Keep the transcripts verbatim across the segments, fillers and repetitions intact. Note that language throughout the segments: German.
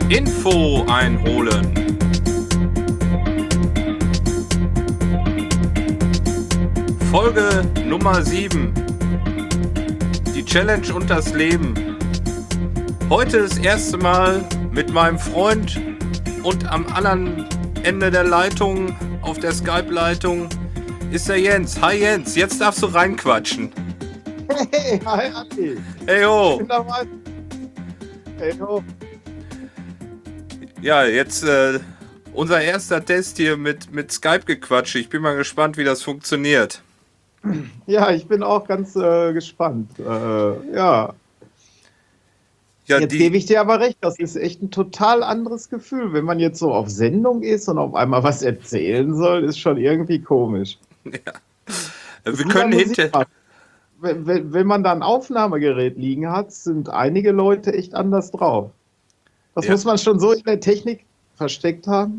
Info einholen. Folge Nummer sieben. Die Challenge und das Leben. Heute das erste Mal mit meinem Freund und am anderen Ende der Leitung, auf der Skype-Leitung, ist der Jens. Hi Jens, jetzt darfst du reinquatschen. Hey, hi Andi. Hey ho. Ich bin dabei. Hey ho. Ja, jetzt äh, unser erster Test hier mit, mit Skype-Gequatsche. Ich bin mal gespannt, wie das funktioniert. Ja, ich bin auch ganz äh, gespannt. Äh, ja. Ja, Jetzt die, gebe ich dir aber recht, das ist echt ein total anderes Gefühl. Wenn man jetzt so auf Sendung ist und auf einmal was erzählen soll, ist schon irgendwie komisch. ja. Das Wir ist können wie Musik hinter... machen. Wenn, wenn, wenn man da ein Aufnahmegerät liegen hat, sind einige Leute echt anders drauf. Das Ja. muss man schon so in der Technik versteckt haben.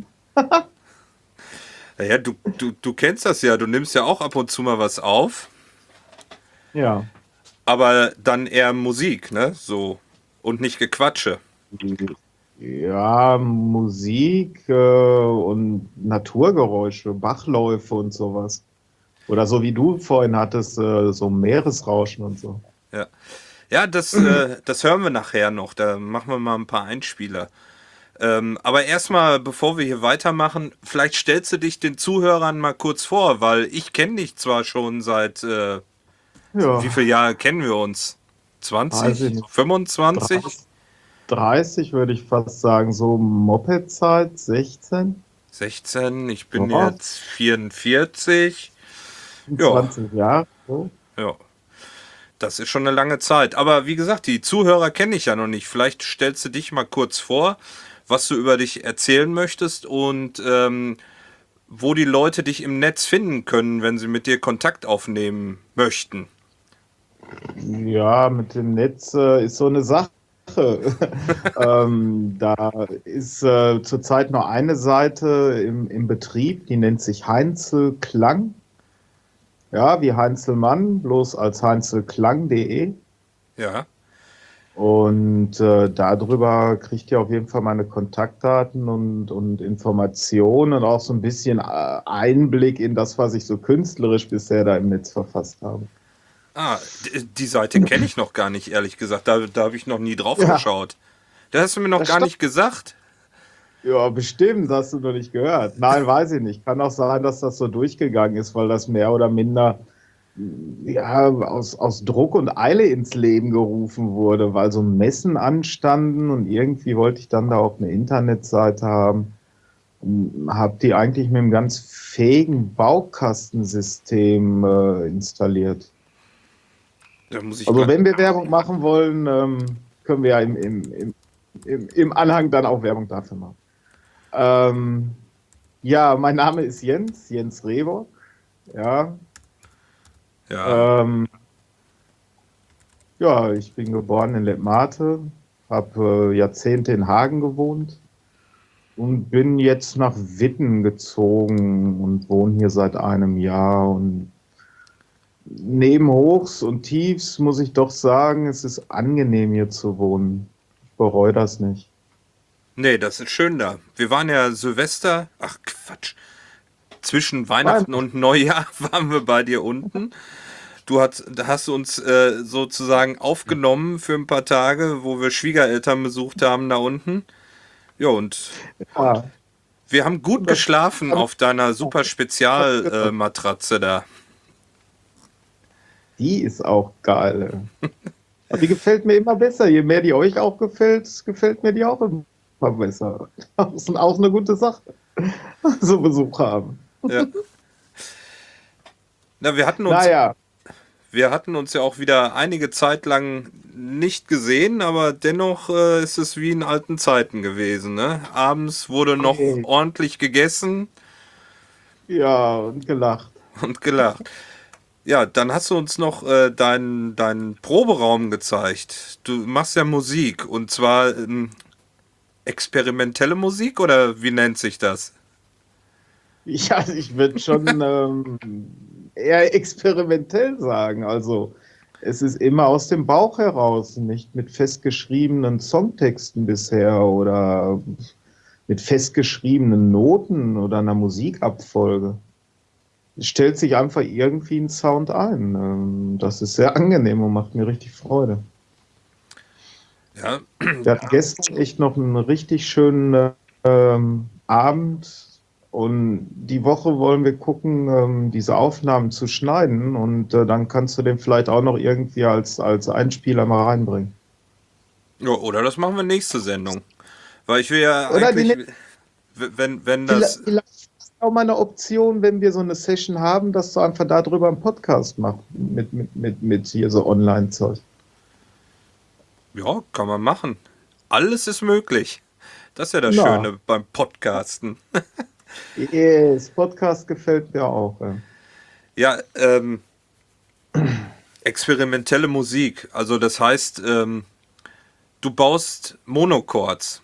Ja, du, du, du kennst das ja. Du nimmst ja auch ab und zu mal was auf. Ja. Aber dann eher Musik, ne? So. Und nicht Gequatsche. Ja, Musik äh, und Naturgeräusche, Bachläufe und sowas. Oder so wie du vorhin hattest, äh, so Meeresrauschen und so. Ja, ja das, äh, das hören wir nachher noch. Da machen wir mal ein paar Einspieler. Ähm, aber erstmal, bevor wir hier weitermachen, vielleicht stellst du dich den Zuhörern mal kurz vor, weil ich kenne dich zwar schon seit, äh, Ja, wie viele Jahre kennen wir uns? weiß ich zwanzig? nicht. fünfundzwanzig? dreißig würde ich fast sagen, so Moped-Zeit, sechzehn, sechzehn? Ich bin ja, jetzt vierundvierzig. Ja, zwanzig Jahre. So. ja. Das ist schon eine lange Zeit. Aber wie gesagt, die Zuhörer kenne ich ja noch nicht. Vielleicht stellst du dich mal kurz vor, was du über dich erzählen möchtest und ähm, wo die Leute dich im Netz finden können, wenn sie mit dir Kontakt aufnehmen möchten. Ja, mit dem Netz äh, ist so eine Sache. ähm, da ist äh, zurzeit nur eine Seite im, im Betrieb, die nennt sich Heinzel Klang. Ja, wie Heinzelmann, bloß als heinzelklang punkt de. Ja, Und äh, darüber kriegt ihr auf jeden Fall meine Kontaktdaten und, und Informationen und auch so ein bisschen äh, Einblick in das, was ich so künstlerisch bisher da im Netz verfasst habe. ah, d- die Seite kenne ich noch gar nicht, ehrlich gesagt. Da, da habe ich noch nie drauf Ja, geschaut. Da hast du mir noch das gar stimmt. nicht gesagt. Ja, bestimmt, hast du noch nicht gehört. Nein, weiß ich nicht. Kann auch sein, dass das so durchgegangen ist, weil das mehr oder minder ja, aus, aus Druck und Eile ins Leben gerufen wurde, weil so Messen anstanden und irgendwie wollte ich dann da auch eine Internetseite haben. Habe die eigentlich mit einem ganz fähigen Baukastensystem äh, installiert. Da muss ich Also mal. wenn wir Werbung machen wollen, ähm, können wir ja im, im, im, im, im Anhang dann auch Werbung dafür machen. Ähm, ja, mein Name ist Jens, Jens Rehbock. Ja, Ja, ähm, ja, ich bin geboren in Letmate, habe äh, Jahrzehnte in Hagen gewohnt und bin jetzt nach Witten gezogen und wohne hier seit einem Jahr. Und neben Hochs und Tiefs muss ich doch sagen, es ist angenehm hier zu wohnen. Ich bereue das nicht. nee, das ist schön da. Wir waren ja Silvester. Ach Quatsch. Zwischen Nein, Weihnachten und Neujahr waren wir bei dir unten. Du hast, da hast du uns äh, sozusagen aufgenommen für ein paar Tage, wo wir Schwiegereltern besucht haben da unten. Ja, und ja, wir haben gut das geschlafen habe auf deiner super ich Spezial äh, gehört. Matratze da. Die ist auch geil. Aber die gefällt mir immer besser. Je mehr die euch auch gefällt, gefällt mir die auch immer besser. Das ist auch eine gute Sache, so Besuch haben. Ja. Na, wir hatten uns, Naja, wir hatten uns ja auch wieder einige Zeit lang nicht gesehen, aber dennoch äh, ist es wie in alten Zeiten gewesen, ne? Abends wurde noch hey, ordentlich gegessen ja, und gelacht. und gelacht. Ja, dann hast du uns noch äh, deinen deinen Proberaum gezeigt. Du machst ja Musik und zwar ähm, experimentelle Musik oder wie nennt sich das? Ja, ich würde schon ähm, eher experimentell sagen. Also es ist immer aus dem Bauch heraus, nicht mit festgeschriebenen Songtexten bisher oder mit festgeschriebenen Noten oder einer Musikabfolge. Es stellt sich einfach irgendwie ein Sound ein. Ähm, Das ist sehr angenehm und macht mir richtig Freude. Ja, Wir hatten gestern echt noch einen richtig schönen ähm, Abend und die Woche wollen wir gucken, ähm, diese Aufnahmen zu schneiden und äh, dann kannst du den vielleicht auch noch irgendwie als, als Einspieler mal reinbringen. ja, oder das machen wir nächste Sendung. Weil ich will ja Oder die, eigentlich, wenn, wenn das, vielleicht vielleicht ist das auch mal eine Option, wenn wir so eine Session haben, dass du einfach darüber einen Podcast machst, mit, mit, mit, mit hier so Online-Zeug. ja, kann man machen. Alles ist möglich. Das ist ja das Na, Schöne beim Podcasten. yes, Podcast gefällt mir auch. Ja. Ja, ähm, experimentelle Musik. Also das heißt, ähm, du baust Monochords,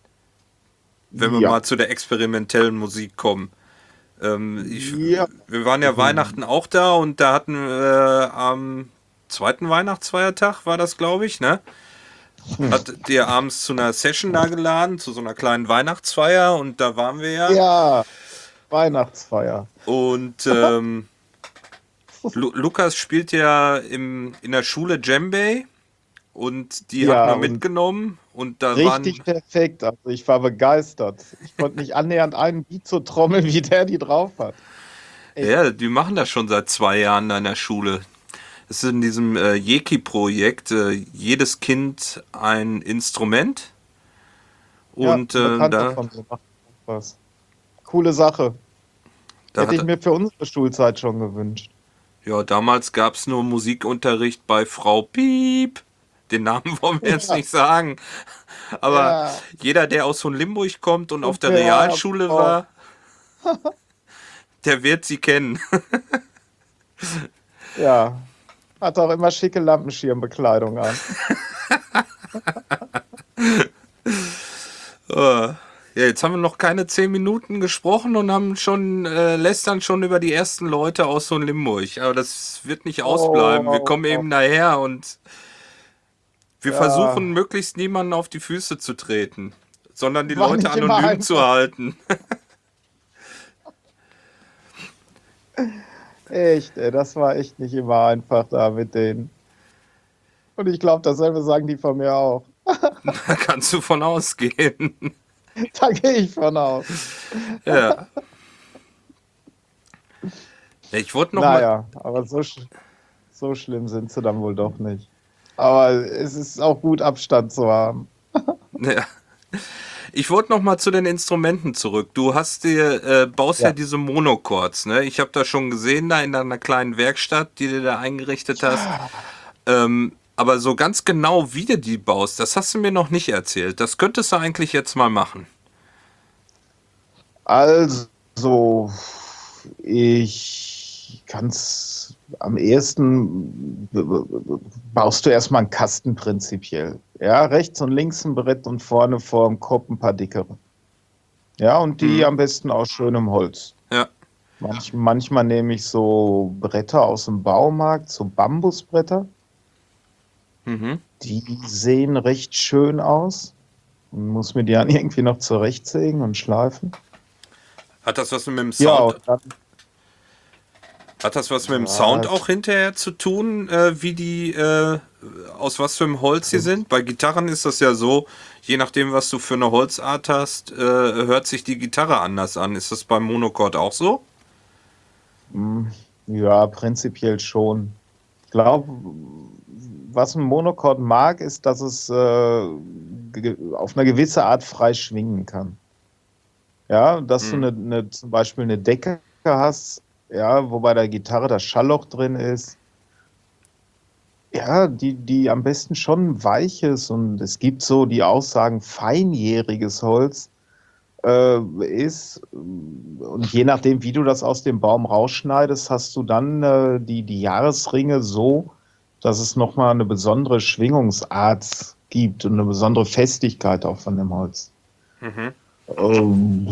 wenn wir Ja. mal zu der experimentellen Musik kommen. Ähm, ich, Ja. wir waren ja Weihnachten auch da und da hatten wir äh, am zweiten Weihnachtsfeiertag, war das, glaube ich, ne? Hat dir abends zu einer Session da geladen, zu so einer kleinen Weihnachtsfeier und da waren wir ja. Ja, Weihnachtsfeier. Und ähm, Lu Lukas spielt ja im, in der Schule Djembe und die hatten Ja, wir und mitgenommen und da richtig waren, perfekt. Also ich war begeistert. Ich konnte nicht annähernd einen Beat so trommeln, wie der die drauf hat. Echt. ja, die machen das schon seit zwei Jahren da in der Schule. Es ist in diesem äh, Jeki-Projekt, äh, jedes Kind ein Instrument Ja, und ein äh, Bekannter da, von mir macht was. Coole Sache. da Hätte ich hat, mir für unsere Schulzeit schon gewünscht. ja, damals gab es nur Musikunterricht bei Frau Piep. Den Namen wollen wir jetzt Ja, nicht sagen. Aber ja, jeder, der aus Hohenlimburg kommt und auf der super. Realschule Oh, war, der wird sie kennen. ja. Hat auch immer schicke Lampenschirmbekleidung an. Äh, ja, jetzt haben wir noch keine zehn Minuten gesprochen und haben schon, äh, lästern schon über die ersten Leute aus so Limburg. Aber das wird nicht ausbleiben. Wir kommen Oh, eben daher und wir versuchen ja. möglichst niemanden auf die Füße zu treten, sondern die War Leute nicht immer anonym zu einfach. halten. Echt, ey, das war echt nicht immer einfach da mit denen. Und ich glaube, dasselbe sagen die von mir auch. Da kannst du von ausgehen. Da gehe ich von aus. Ja. Ja, ich wollte noch mal, Naja, aber so, sch so schlimm sind sie dann wohl doch nicht. Aber es ist auch gut, Abstand zu haben. ja. Ich wollte noch mal zu den Instrumenten zurück. Du hast dir, äh, baust ja Ja. diese Monochords, ne? Ich habe das schon gesehen da in deiner kleinen Werkstatt, die du da eingerichtet hast. Ähm, aber so ganz genau, wie du die baust, das hast du mir noch nicht erzählt. Das könntest du eigentlich jetzt mal machen. Also, ich kann es am ehesten, b- b- b- baust du erstmal einen Kasten prinzipiell. Ja, rechts und links ein Brett und vorne vor dem Kopf ein paar dickere. Ja, und die Mhm. am besten aus schönem Holz. Ja. Manch, manchmal nehme ich so Bretter aus dem Baumarkt, so Bambusbretter. Mhm. Die sehen recht schön aus. Und muss mir die dann irgendwie noch zurechtsägen und schleifen. Hat das was mit dem Ja, Sound, und dann, hat das was mit dem Sound ja, auch hinterher zu tun, äh, wie die, äh, aus was für einem Holz sie sind? Bei Gitarren ist das ja so, je nachdem, was du für eine Holzart hast, äh, hört sich die Gitarre anders an. Ist das beim Monochord auch so? hm, ja, prinzipiell schon. Ich glaube, was ein Monochord mag, ist, dass es äh, ge- auf eine gewisse Art frei schwingen kann. Ja, dass du Mhm. eine, eine, zum Beispiel eine Decke hast, ja, wo bei der Gitarre das Schallloch drin ist. Ja, die, die am besten schon weich ist und es gibt so die Aussagen, feinjähriges Holz äh, ist. Und je nachdem, wie du das aus dem Baum rausschneidest, hast du dann äh, die, die Jahresringe so, dass es nochmal eine besondere Schwingungsart gibt und eine besondere Festigkeit auch von dem Holz. Mhm. Ähm,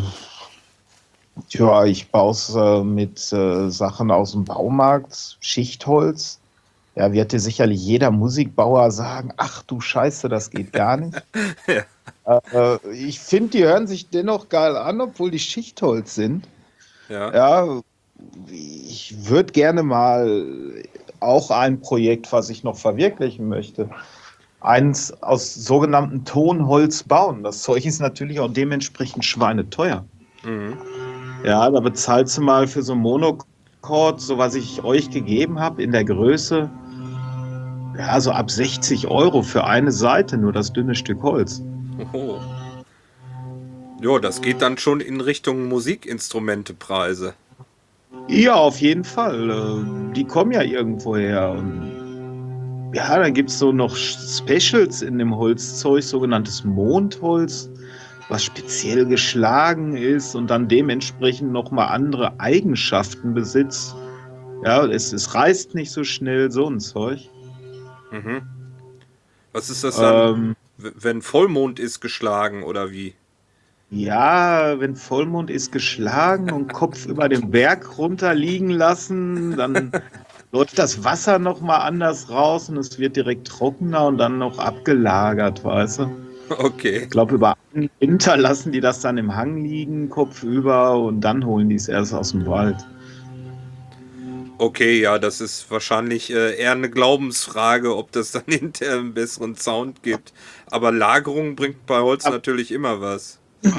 ja, ich baue es äh, mit äh, Sachen aus dem Baumarkt, Schichtholz. Ja, wird dir sicherlich jeder Musikbauer sagen, ach du Scheiße, das geht gar nicht. Ja. Äh, ich finde, die hören sich dennoch geil an, obwohl die Schichtholz sind. Ja. Ja, ich würde gerne mal auch ein Projekt, was ich noch verwirklichen möchte, eins aus sogenanntem Tonholz bauen. Das Zeug ist natürlich auch dementsprechend schweineteuer. Mhm. Ja, da bezahlst du mal für so ein Monochord, so was ich euch gegeben habe, in der Größe, ja, so ab sechzig Euro für eine Seite, nur das dünne Stück Holz. Oho. Jo, das geht dann schon in Richtung Musikinstrumentepreise. Ja, auf jeden Fall. Äh, Die kommen ja irgendwo her. Und ja, dann gibt es so noch Specials in dem Holzzeug, sogenanntes Mondholz, was speziell geschlagen ist und dann dementsprechend nochmal andere Eigenschaften besitzt. Ja, es, es reißt nicht so schnell, so ein Zeug. Mhm. Was ist das dann, Ähm, w- wenn Vollmond ist geschlagen oder wie? ja, wenn Vollmond ist geschlagen und Kopf über den Berg runterliegen lassen, dann läuft das Wasser nochmal anders raus und es wird direkt trockener und dann noch abgelagert, weißt du? Okay. Ich glaube, über einen Winter lassen die das dann im Hang liegen, kopfüber, und dann holen die es erst aus dem Wald. Okay, ja, das ist wahrscheinlich äh, eher eine Glaubensfrage, ob das dann hinterher einen besseren Sound gibt. Aber Lagerung bringt bei Holz Ab- natürlich immer was.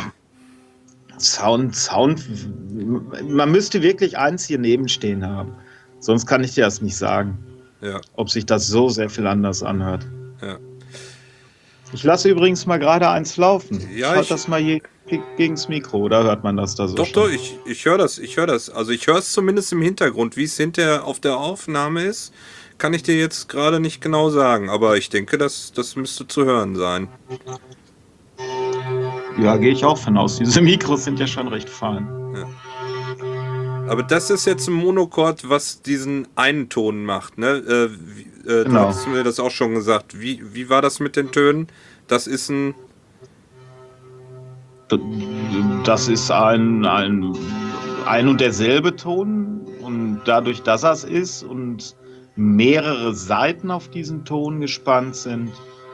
Sound, Sound, man müsste wirklich eins hier nebenstehen haben. Sonst kann ich dir das nicht sagen, Ja, ob sich das so sehr viel anders anhört. ja. Ich lasse übrigens mal gerade eins laufen. Ja, ich halte ich- das mal hier gegens Mikro, oder hört man das da so Doch, schon? doch, ich, ich höre das, ich höre das. Also ich höre es zumindest im Hintergrund. Wie es hinterher auf der Aufnahme ist, kann ich dir jetzt gerade nicht genau sagen. Aber ich denke, das, das müsste zu hören sein. Ja, gehe ich auch von aus. Diese Mikros sind ja schon recht fein. Aber das ist jetzt ein Monochord, was diesen einen Ton macht, ne? Äh, wie, äh, Du Genau. hast mir das auch schon gesagt. Wie, wie war das mit den Tönen? Das ist ein... Das ist ein, ein, ein und derselbe Ton, und dadurch, dass das ist und mehrere Saiten auf diesen Ton gespannt sind,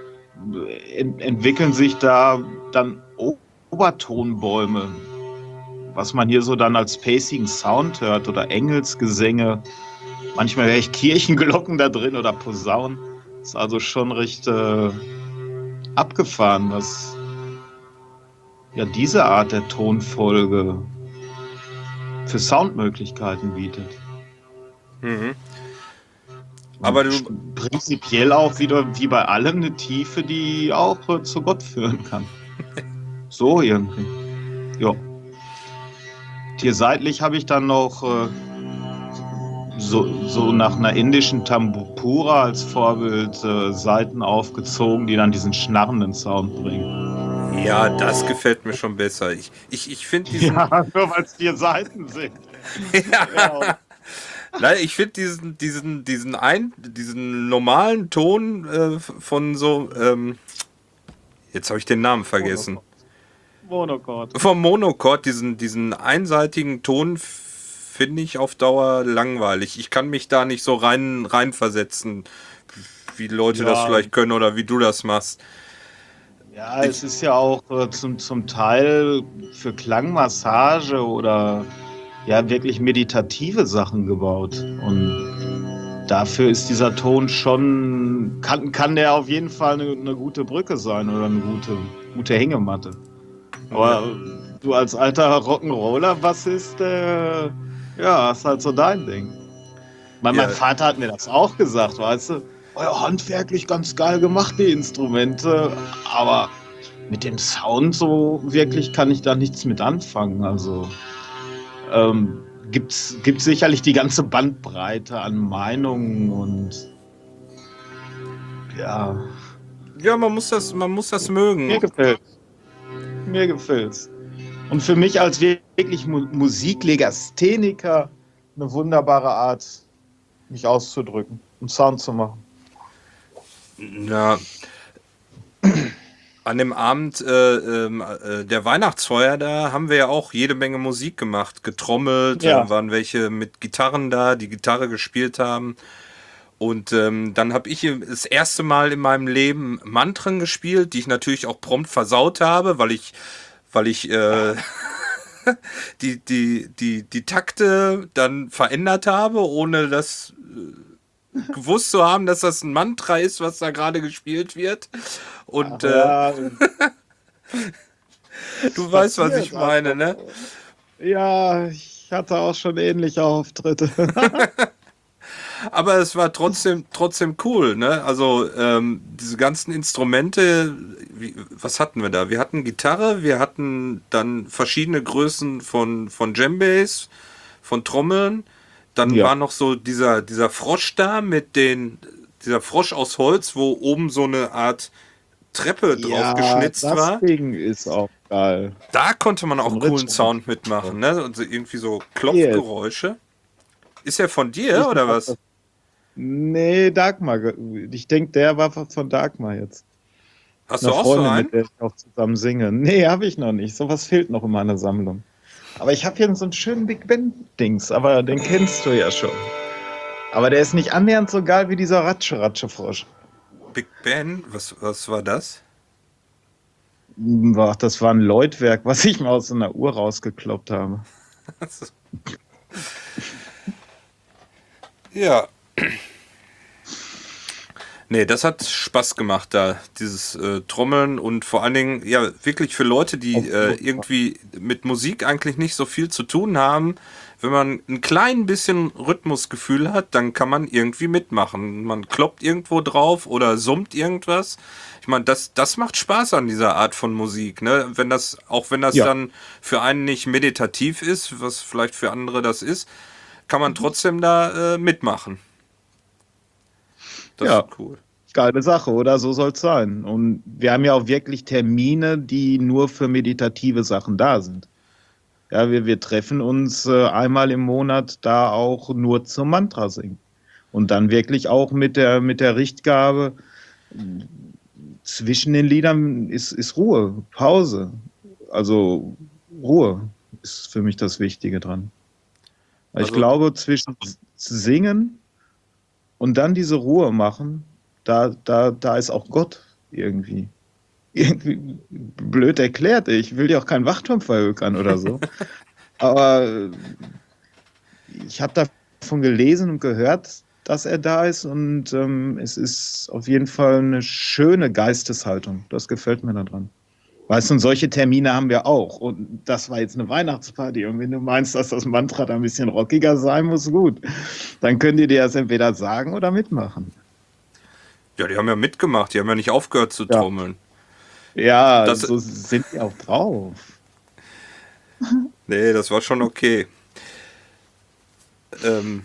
ent entwickeln sich da dann Obertonbäume, was man hier so dann als pacing Sound hört, oder Engelsgesänge. Manchmal höre ich Kirchenglocken da drin oder Posaunen. Ist also schon recht äh, abgefahren, was ja diese Art der Tonfolge für Soundmöglichkeiten bietet. Mhm. Aber du, Prinzipiell auch wieder wie bei allem eine Tiefe, die auch äh, zu Gott führen kann. So irgendwie. Ja. Hier seitlich habe ich dann noch äh, so, so nach einer indischen Tambura als Vorbild äh, Saiten aufgezogen, die dann diesen schnarrenden Sound bringen. ja, das gefällt mir schon besser. Ich, ich, ich finde diesen... Ja, nur weil es vier Seiten sind. Ja. Nein, ich finde diesen, diesen, diesen ein, diesen normalen Ton äh, von so, ähm, jetzt habe ich den Namen vergessen. Monochord. Vom Monochord, diesen, diesen einseitigen Ton finde ich auf Dauer langweilig. Ich kann mich da nicht so rein reinversetzen, wie Leute das Ja. vielleicht können oder wie du das machst. Ja, es ist ja auch äh, zum, zum Teil für Klangmassage oder ja wirklich meditative Sachen gebaut. Und dafür ist dieser Ton schon, kann, kann der auf jeden Fall eine, eine gute Brücke sein oder eine gute, gute Hängematte. Aber du als alter Rock'n'Roller-Bassist, äh, ja, hast halt so dein Ding. Mein, Ja. mein Vater hat mir das auch gesagt, weißt du, oh ja, handwerklich ganz geil gemacht, die Instrumente, aber mit dem Sound so wirklich kann ich da nichts mit anfangen. Also ähm, gibt's, gibt sicherlich die ganze Bandbreite an Meinungen und ja, Ja, man muss das, man muss das mögen. mir gefällt. Mir gefällt's. Und für mich als wirklich Mu Musiklegastheniker eine wunderbare Art, mich auszudrücken und Sound zu machen. Ja. An dem Abend äh, ähm, äh, der Weihnachtsfeier, da haben wir ja auch jede Menge Musik gemacht, getrommelt, Ja. da waren welche mit Gitarren da, die Gitarre gespielt haben. Und ähm, dann habe ich das erste Mal in meinem Leben Mantren gespielt, die ich natürlich auch prompt versaut habe, weil ich, weil ich äh, die, die, die, die Takte dann verändert habe, ohne das äh, gewusst zu haben, dass das ein Mantra ist, was da gerade gespielt wird. Und Ach äh, ja, du es weißt, was passiert. ich meine, ne? Also, ja, ich hatte auch schon ähnliche Auftritte. Aber es war trotzdem, trotzdem cool, ne? Also ähm, diese ganzen Instrumente, wie, was hatten wir da? Wir hatten Gitarre, wir hatten dann verschiedene Größen von, von Djembes, von Trommeln. Dann Ja. war noch so dieser, dieser Frosch da mit den, dieser Frosch aus Holz, wo oben so eine Art Treppe drauf Ja, geschnitzt das war. Ding ist auch geil. Da konnte man So ein auch coolen Ritschenrad. Sound mitmachen, ne? Und so irgendwie so Yes. Klopfgeräusche. Ist er von dir Ich oder mach was? das. Nee, Dagmar. ge- Ich denke, der war von von Dagmar jetzt. Hast du Eine auch so Freundin, einen? mit der ich auch zusammen singe. Nee, habe ich noch nicht. Sowas fehlt noch in meiner Sammlung. Aber ich habe hier so einen schönen Big Ben-Dings, aber den kennst du ja schon. Aber der ist nicht annähernd so geil wie dieser Ratsche-Ratsche-Frosch. Big Ben? Was, was war das? Ach, das war ein Läutwerk, was ich mal aus so einer Uhr rausgekloppt habe. Ja. Nee, das hat Spaß gemacht da, dieses äh, Trommeln und vor allen Dingen, ja, wirklich für Leute, die Auf äh, jeden Fall. irgendwie mit Musik eigentlich nicht so viel zu tun haben. Wenn man ein klein bisschen Rhythmusgefühl hat, dann kann man irgendwie mitmachen. Man kloppt irgendwo drauf oder summt irgendwas. Ich meine, das, das macht Spaß an dieser Art von Musik, ne? Wenn das, auch wenn das Ja, dann für einen nicht meditativ ist, was vielleicht für andere das ist, kann man trotzdem da äh, mitmachen. Das ist ja, cool. geile Sache, oder? So soll es sein. Und wir haben ja auch wirklich Termine, die nur für meditative Sachen da sind. Ja, wir, wir treffen uns äh, einmal im Monat da auch nur zum Mantra singen. Und dann wirklich auch mit der, mit der Richtgabe, zwischen den Liedern ist, ist Ruhe, Pause. Also Ruhe ist für mich das Wichtige dran. Weil ich Also, glaube, zwischen Singen und dann diese Ruhe machen, da, da, da ist auch Gott irgendwie. Irgendwie blöd erklärt. Ich will dir auch keinen Wachturm verhökern oder so. Aber ich habe davon gelesen und gehört, dass er da ist und ähm, es ist auf jeden Fall eine schöne Geisteshaltung. Das gefällt mir daran. Weißt du, und solche Termine haben wir auch. Und das war jetzt eine Weihnachtsparty. Und wenn du meinst, dass das Mantra da ein bisschen rockiger sein muss, gut. Dann können die dir das entweder sagen oder mitmachen. ja, die haben ja mitgemacht, die haben ja nicht aufgehört zu Ja, trommeln. ja, Das, so sind die auch drauf. nee, das war schon okay. Ähm,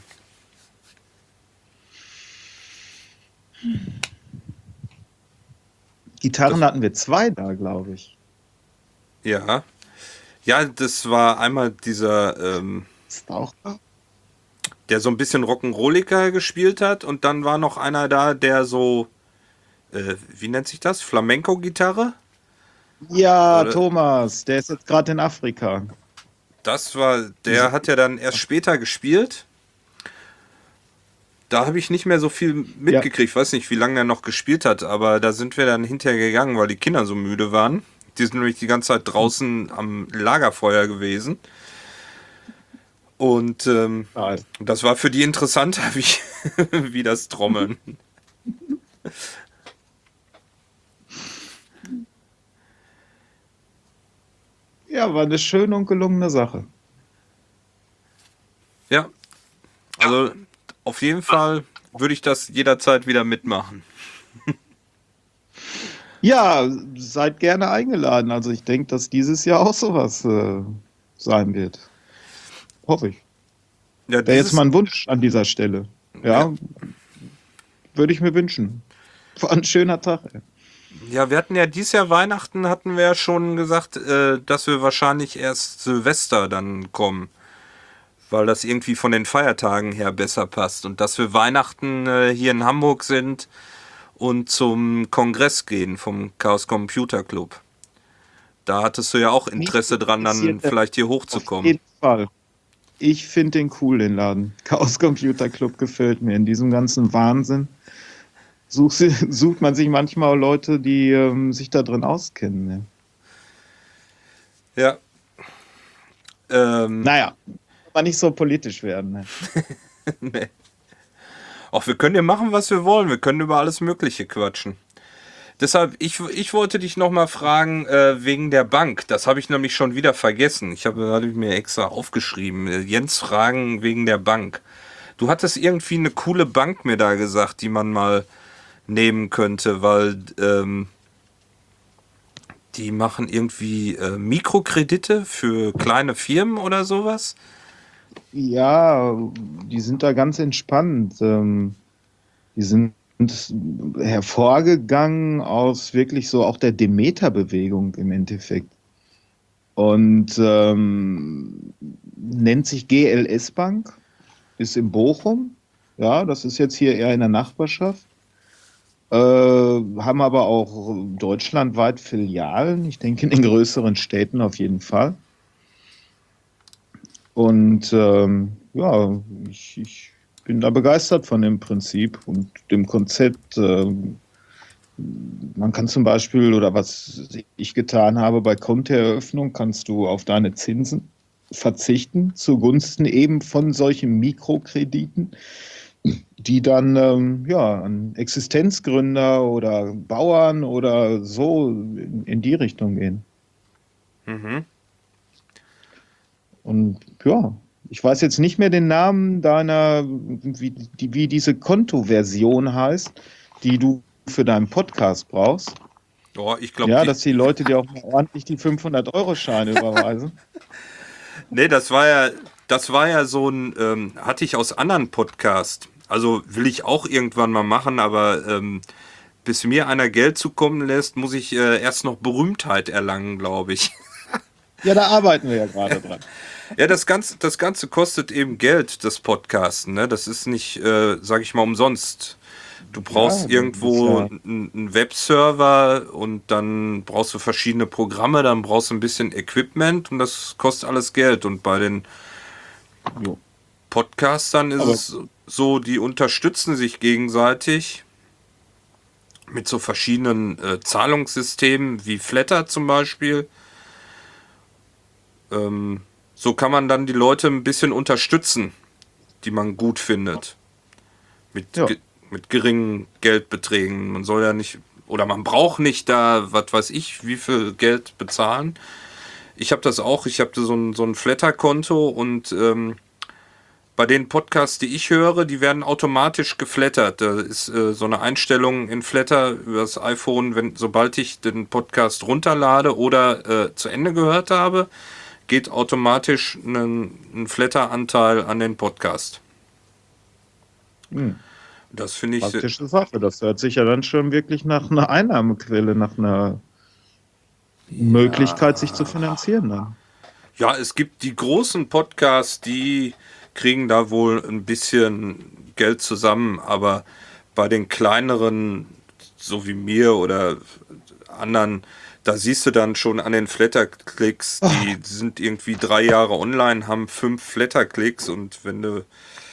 Gitarren das, hatten wir zwei da, glaube ich. ja. Ja, das war einmal dieser, ähm, Ist auch da? der so ein bisschen Rock'n'Rolliger gespielt hat und dann war noch einer da, der so, äh, wie nennt sich das? Flamenco-Gitarre? Ja, Oder Thomas, der ist jetzt gerade in Afrika. das war, Diese- der hat ja dann erst später gespielt. Da habe ich nicht mehr so viel Ja, mitgekriegt. Ich weiß nicht, wie lange er noch gespielt hat, aber da sind wir dann hinterher gegangen, weil die Kinder so müde waren. Die sind nämlich die ganze Zeit draußen am Lagerfeuer gewesen. Und ähm, ah, das war für die interessanter, wie, wie das Trommeln. ja, war eine schöne und gelungene Sache. Ja, also auf jeden Fall würde ich das jederzeit wieder mitmachen. Ja, seid gerne eingeladen. Also ich denke, dass dieses Jahr auch sowas äh, sein wird. Hoffe ich. Ja, Wäre jetzt dieses, mal ein Wunsch an dieser Stelle. ja, Ja, würde ich mir wünschen. War ein schöner Tag. Ey. ja, wir hatten ja dieses Jahr Weihnachten, hatten wir ja schon gesagt, äh, dass wir wahrscheinlich erst Silvester dann kommen, weil das irgendwie von den Feiertagen her besser passt und dass wir Weihnachten äh, hier in Hamburg sind und zum Kongress gehen vom Chaos Computer Club. Da hattest du ja auch Mich Interesse dran, dann interessiert das vielleicht hier auf hochzukommen. jeden Fall. Ich finde den cool, den Laden. Chaos Computer Club gefällt mir. In diesem ganzen Wahnsinn sucht, sucht man sich manchmal Leute, die ähm, sich da drin auskennen. Ne? Ja. Ähm, naja, aber nicht so politisch werden. Ne? nee. Auch wir können ja machen, was wir wollen. Wir können über alles Mögliche quatschen. Deshalb, ich, ich wollte dich nochmal fragen, äh, wegen der Bank. Das habe ich nämlich schon wieder vergessen. Ich habe hab mir extra aufgeschrieben. Äh, Jens fragen wegen der Bank. Du hattest irgendwie eine coole Bank mir da gesagt, die man mal nehmen könnte, weil ähm, die machen irgendwie äh, Mikrokredite für kleine Firmen oder sowas. Ja, die sind da ganz entspannt. Ähm, die sind hervorgegangen aus wirklich so auch der Demeter-Bewegung im Endeffekt. Und ähm, nennt sich G L S Bank, ist in Bochum. Ja, das ist jetzt hier eher in der Nachbarschaft. Äh, haben aber auch deutschlandweit Filialen, ich denke in den größeren Städten auf jeden Fall. Und ähm, ja, ich, ich bin da begeistert von dem Prinzip und dem Konzept. Äh, man kann zum Beispiel, oder was ich getan habe, bei Kontoeröffnung kannst du auf deine Zinsen verzichten, zugunsten eben von solchen Mikrokrediten, die dann ähm, ja, an Existenzgründer oder Bauern oder so in, in die Richtung gehen. Mhm. Und ja, ich weiß jetzt nicht mehr den Namen deiner, wie, die, wie diese Kontoversion heißt, die du für deinen Podcast brauchst. Oh, ich glaube, ja, die... dass die Leute dir auch mal ordentlich die fünfhundert-Euro-Scheine überweisen. Nee, das war ja, das war ja so ein, ähm, hatte ich aus anderen Podcasts. Also will ich auch irgendwann mal machen, aber ähm, bis mir einer Geld zukommen lässt, muss ich äh, erst noch Berühmtheit erlangen, glaube ich. Ja, da arbeiten wir ja gerade dran. Ja, das Ganze, das Ganze kostet eben Geld, das Podcasten. Ne? Das ist nicht, äh, sag ich mal, umsonst. Du brauchst Ja, irgendwo ja. einen, einen Webserver und dann brauchst du verschiedene Programme, dann brauchst du ein bisschen Equipment und das kostet alles Geld. Und bei den Jo. Podcastern ist Aber es so, die unterstützen sich gegenseitig mit so verschiedenen äh, Zahlungssystemen wie Flatter zum Beispiel. Ähm, so kann man dann die Leute ein bisschen unterstützen, die man gut findet. Mit, Ja. ge mit geringen Geldbeträgen. Man soll ja nicht, oder man braucht nicht da, was weiß ich, wie viel Geld bezahlen. Ich habe das auch, ich habe so ein, so ein Flatter-Konto und ähm, bei den Podcasts, die ich höre, die werden automatisch geflattert. Da ist äh, so eine Einstellung in Flatter über das iPhone, wenn, sobald ich den Podcast runterlade oder äh, zu Ende gehört habe, geht automatisch ein, ein Flatter-Anteil an den Podcast. Hm. Das finde ich... Praktische Sache. Das hört sich ja dann schon wirklich nach einer Einnahmequelle, nach einer ja. Möglichkeit, sich zu finanzieren dann. Ja, es gibt die großen Podcasts, die kriegen da wohl ein bisschen Geld zusammen, aber bei den kleineren, so wie mir oder anderen, da siehst du dann schon an den Flatter-Klicks, die oh. sind irgendwie drei Jahre online, haben fünf Flatter-Klicks und wenn du...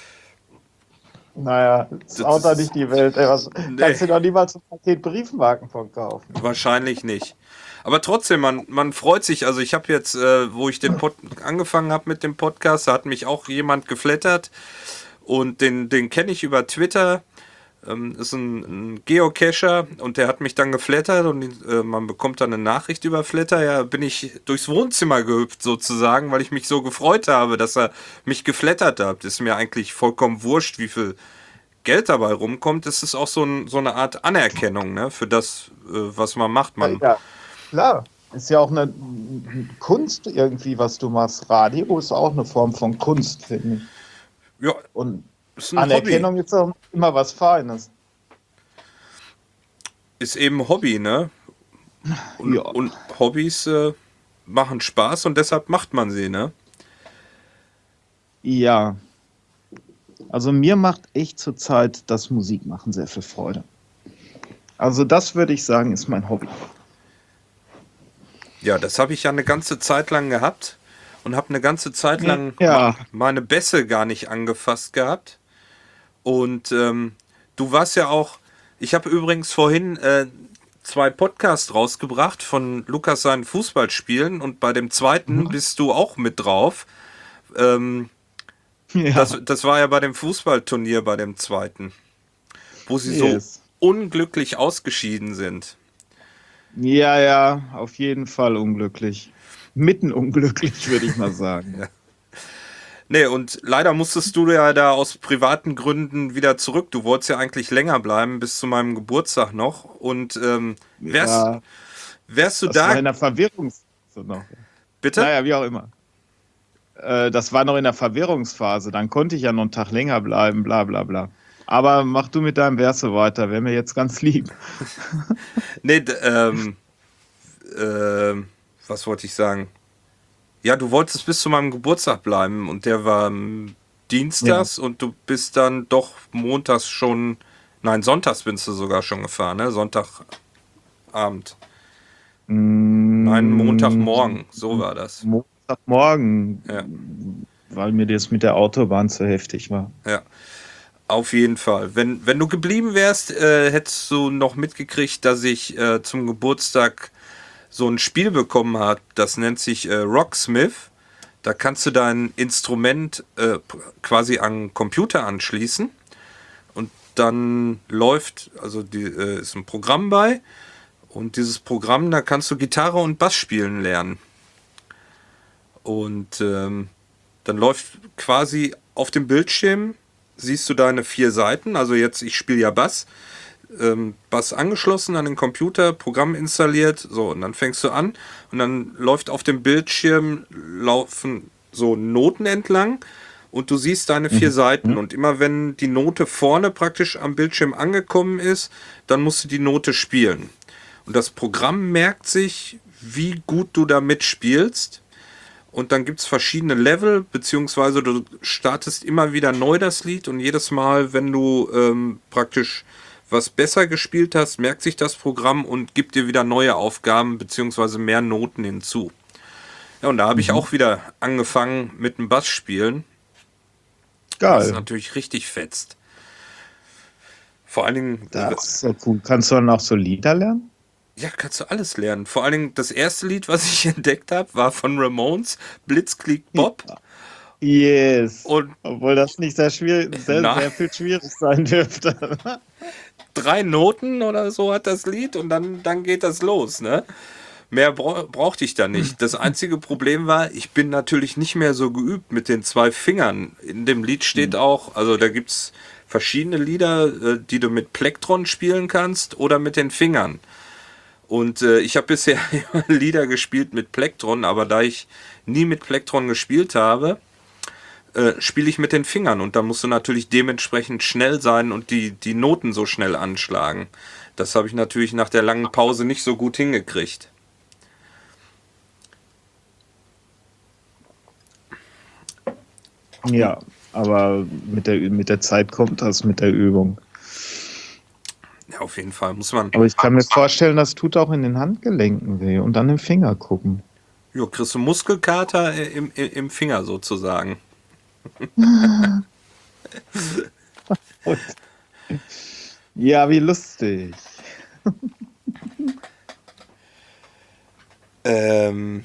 Naja, das ist auch da nicht die Welt. Ey, was, nee. Kannst du doch niemals ein Paket Briefmarken verkaufen? Wahrscheinlich nicht. Aber trotzdem, man, man freut sich. Also ich habe jetzt, äh, wo ich den Pod angefangen habe mit dem Podcast, da hat mich auch jemand geflattert und den, den kenne ich über Twitter. Ähm, ist ein, ein Geocacher und der hat mich dann geflattert und äh, man bekommt dann eine Nachricht über Flatter. Ja, bin ich durchs Wohnzimmer gehüpft sozusagen, weil ich mich so gefreut habe, dass er mich geflattert hat. Ist mir eigentlich vollkommen wurscht, wie viel Geld dabei rumkommt. Es ist auch so, ein, so eine Art Anerkennung, ne, für das, äh, was man macht. Man ja, klar. Ist ja auch eine Kunst irgendwie, was du machst. Radio ist auch eine Form von Kunst, finde ich. Ja, und ist ein Anerkennung Hobby. Ist auch immer was Feines. Ist eben Hobby, ne? Und, ja. und Hobbys äh, machen Spaß und deshalb macht man sie, ne? Ja. Also mir macht echt zurzeit das Musikmachen sehr viel Freude. Also das würde ich sagen, ist mein Hobby. Ja, das habe ich ja eine ganze Zeit lang gehabt und habe eine ganze Zeit lang Ja. meine Bässe gar nicht angefasst gehabt. Und ähm, du warst ja auch, ich habe übrigens vorhin äh, zwei Podcasts rausgebracht von Lukas seinen Fußballspielen und bei dem zweiten Mhm. bist du auch mit drauf. Ähm, Ja. das, das war ja bei dem Fußballturnier bei dem zweiten, wo sie so Yes. unglücklich ausgeschieden sind. Ja, ja, auf jeden Fall unglücklich. Mitten unglücklich, würde ich mal sagen. Ja. Nee, und leider musstest du ja da aus privaten Gründen wieder zurück. Du wolltest ja eigentlich länger bleiben, bis zu meinem Geburtstag noch. Und ähm, wärst, Ja, wärst du das war da... in der Verwirrungsphase noch. Bitte? Naja, wie auch immer. Äh, das war noch in der Verwirrungsphase. Dann konnte ich ja noch einen Tag länger bleiben, bla bla bla. Aber mach du mit deinem Verse weiter, wäre mir jetzt ganz lieb. Nee, d- ähm, ähm, was wollte ich sagen? Ja, du wolltest bis zu meinem Geburtstag bleiben und der war ähm, dienstags und du bist dann doch montags schon, nein, sonntags bist du sogar schon gefahren, ne? Sonntagabend. Nein, Montagmorgen, so war das. Montagmorgen, Ja, weil mir das mit der Autobahn zu heftig war. ja. Auf jeden Fall. Wenn, wenn du geblieben wärst, äh, hättest du noch mitgekriegt, dass ich äh, zum Geburtstag so ein Spiel bekommen habe. Das nennt sich äh, Rocksmith. Da kannst du dein Instrument äh, quasi an den Computer anschließen. Und dann läuft, also die, äh, ist ein Programm bei. Und dieses Programm, da kannst du Gitarre und Bass spielen lernen. Und ähm, dann läuft quasi auf dem Bildschirm, siehst du deine vier Seiten. Also jetzt, ich spiele ja Bass. Ähm, Bass angeschlossen an den Computer, Programm installiert. So, und dann fängst du an. Und dann läuft auf dem Bildschirm, laufen so Noten entlang. Und du siehst deine vier Mhm. Seiten. Und immer wenn die Note vorne praktisch am Bildschirm angekommen ist, dann musst du die Note spielen. Und das Programm merkt sich, wie gut du da mitspielst. Und dann gibt es verschiedene Level, beziehungsweise du startest immer wieder neu das Lied und jedes Mal, wenn du ähm, praktisch was besser gespielt hast, merkt sich das Programm und gibt dir wieder neue Aufgaben, beziehungsweise mehr Noten hinzu. Ja, und da habe ich Mhm. auch wieder angefangen mit dem Bass spielen, was Geil. natürlich richtig fetzt. Vor allen Dingen, Das ist ja cool. Kannst du dann auch so Lieder lernen? ja, kannst du alles lernen. Vor allen Dingen das erste Lied, was ich entdeckt habe, war von Ramones, Blitzkrieg Bob. Yes. Und Obwohl das nicht sehr schwierig, sehr, Nein. sehr viel schwierig sein dürfte. drei Noten oder so hat das Lied und dann, dann geht das los, ne? Mehr bra brauchte ich da nicht. Das einzige Problem war, ich bin natürlich nicht mehr so geübt mit den zwei Fingern. In dem Lied steht auch, also da gibt es verschiedene Lieder, äh, die du mit Plektron spielen kannst oder mit den Fingern. Und äh, ich habe bisher immer Lieder gespielt mit Plektron, aber da ich nie mit Plektron gespielt habe, äh, spiele ich mit den Fingern. Und da musst du natürlich dementsprechend schnell sein und die, die Noten so schnell anschlagen. Das habe ich natürlich nach der langen Pause nicht so gut hingekriegt. Ja, aber mit der, mit der Zeit kommt das mit der Übung. Ja, auf jeden Fall muss man. Aber ich kann mir vorstellen, das tut auch in den Handgelenken weh und an den Finger gucken. Ja, kriegst du Muskelkater im, im, im Finger sozusagen. Und, ja, wie lustig. Ähm,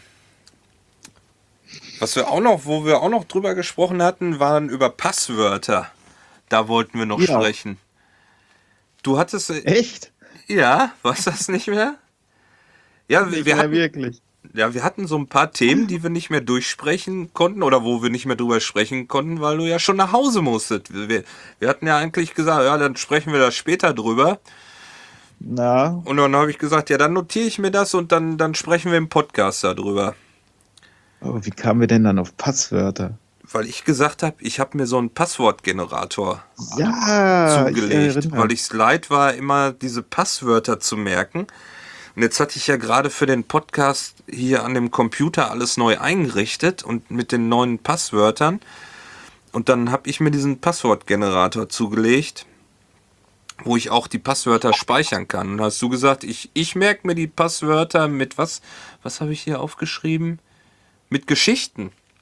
was wir auch noch, wo wir auch noch drüber gesprochen hatten, waren über Passwörter. Da wollten wir noch Ja. sprechen. Du hattest, äh, Echt? ja, war's das nicht mehr? Ja, wir, Nicht wir mehr hatten, wirklich. ja, wir hatten so ein paar Themen, die wir nicht mehr durchsprechen konnten oder wo wir nicht mehr drüber sprechen konnten, weil du ja schon nach Hause musstest. Wir, wir hatten ja eigentlich gesagt, ja, dann sprechen wir da später drüber. Na, Und dann habe ich gesagt, ja, dann notiere ich mir das und dann, dann sprechen wir im Podcast darüber. aber wie kamen wir denn dann auf Passwörter? Weil ich gesagt habe, ich habe mir so einen Passwortgenerator Ja, ich zugelegt, erinnere. weil ich es leid war, immer diese Passwörter zu merken. Und jetzt hatte ich ja gerade für den Podcast hier an dem Computer alles neu eingerichtet und mit den neuen Passwörtern. Und dann habe ich mir diesen Passwortgenerator zugelegt, wo ich auch die Passwörter speichern kann. Und hast du gesagt, ich, ich merke mir die Passwörter mit was? Was habe ich hier aufgeschrieben? Mit Geschichten.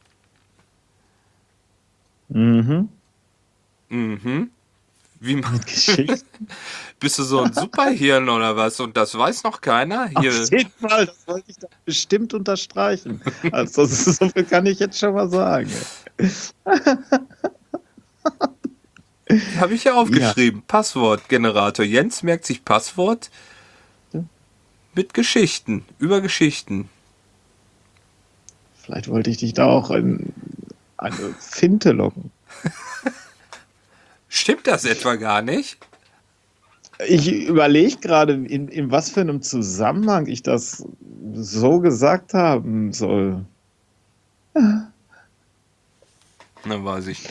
Mhm. Mhm. Wie ma- Mit Geschichten. Bist du so ein Superhirn oder was? Und das weiß noch keiner? Auf Hier jeden Fall, das wollte ich da bestimmt unterstreichen. Also, das ist, so viel kann ich jetzt schon mal sagen. habe ich ja Ja, aufgeschrieben. Passwortgenerator. Jens merkt sich Passwort mit Geschichten. Über Geschichten. vielleicht wollte ich dich da auch in eine Finte locken. Stimmt das etwa gar nicht? Ich überlege gerade, in, in was für einem Zusammenhang ich das so gesagt haben soll. Na, weiß ich.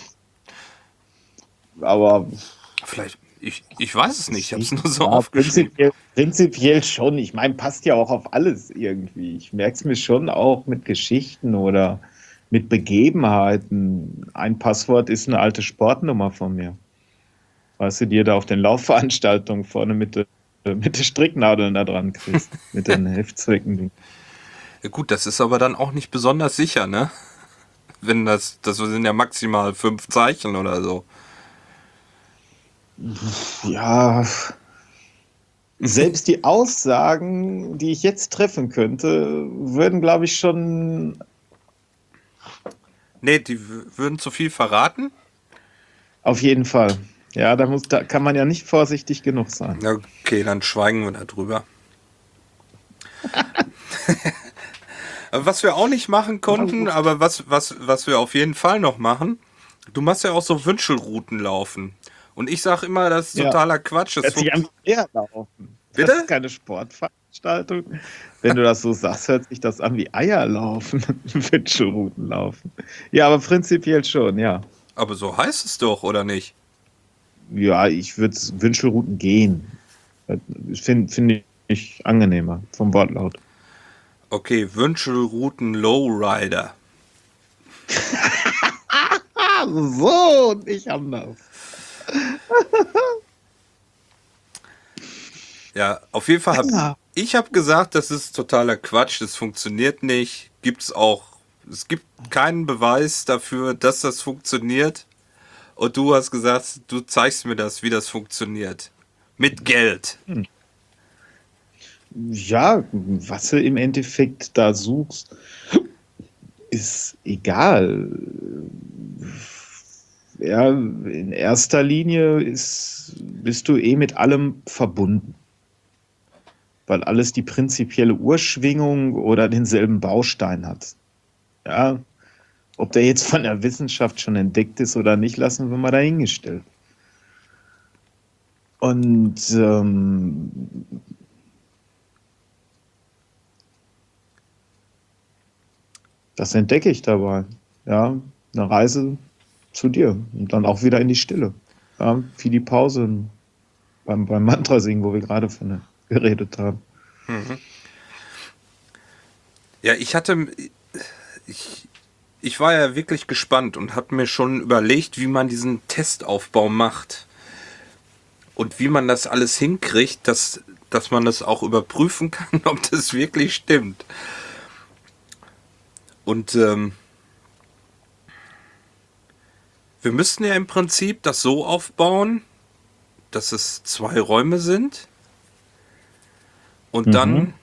Aber Vielleicht. Ich, ich weiß es nicht. Ich habe es nur so ja, aufgeschrieben. prinzipiell, prinzipiell schon. Ich meine, passt ja auch auf alles irgendwie. Ich merke es mir schon auch mit Geschichten oder mit Begebenheiten. Ein Passwort ist eine alte Sportnummer von mir. Weißt du, die du da auf den Laufveranstaltungen vorne mit, de, mit den Stricknadeln da dran kriegst. Mit den Heftzwecken. Ja, gut, das ist aber dann auch nicht besonders sicher, ne? Wenn das. Das sind ja maximal fünf Zeichen oder so. Ja, selbst die Aussagen, die ich jetzt treffen könnte, würden, glaube ich, schon Nee, die w- würden zu viel verraten. auf jeden Fall. Ja, da muss, da kann man ja nicht vorsichtig genug sein. Ja, okay, dann schweigen wir darüber. Aber was wir auch nicht machen konnten, aber was, was, was wir auf jeden Fall noch machen, du machst ja auch so Wünschelrouten laufen. Und ich sag immer, das ist Ja. totaler Quatsch. Das Hört sich an funkt- wie Eierlaufen. Bitte? Das ist keine Sportveranstaltung. Wenn du das so sagst, hört sich das an wie Eierlaufen, Wünschelrouten laufen. Ja, aber prinzipiell schon, ja. aber so heißt es doch, oder nicht? Ja, ich würde Wünschelrouten gehen. Finde find ich angenehmer vom Wortlaut. Okay, Wünschelrouten Lowrider. Ah, so und nicht anders. Ja, auf jeden Fall habe Ja. ich hab gesagt, das ist totaler Quatsch, das funktioniert nicht. Gibt's auch, es gibt keinen Beweis dafür, dass das funktioniert. Und du hast gesagt, du zeigst mir das, wie das funktioniert. Mit Geld. Ja, was du im Endeffekt da suchst, ist egal. Ja, in erster Linie ist, bist du eh mit allem verbunden, weil alles die prinzipielle Urschwingung oder denselben Baustein hat. Ja, ob der jetzt von der Wissenschaft schon entdeckt ist oder nicht, lassen wir mal dahingestellt. Und ähm, das entdecke ich dabei. Ja, eine Reise zu dir und dann auch wieder in die Stille. Ja, wie die Pause beim, beim Mantra singen, wo wir gerade von geredet haben. Ja, ich hatte, ich, ich war ja wirklich gespannt und habe mir schon überlegt, wie man diesen Testaufbau macht. Und wie man das alles hinkriegt, dass, dass man das auch überprüfen kann, ob das wirklich stimmt. Und ähm, wir müssten ja im Prinzip das so aufbauen, dass es zwei Räume sind. Und Mhm. dann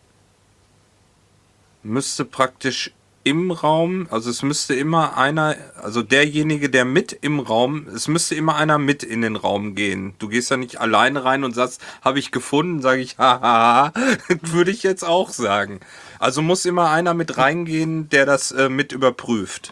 müsste praktisch im Raum, also es müsste immer einer, also derjenige, der mit im Raum, es müsste immer einer mit in den Raum gehen. Du gehst ja nicht alleine rein und sagst, habe ich gefunden, sage ich, haha, würde ich jetzt auch sagen. Also muss immer einer mit reingehen, der das äh, mit überprüft.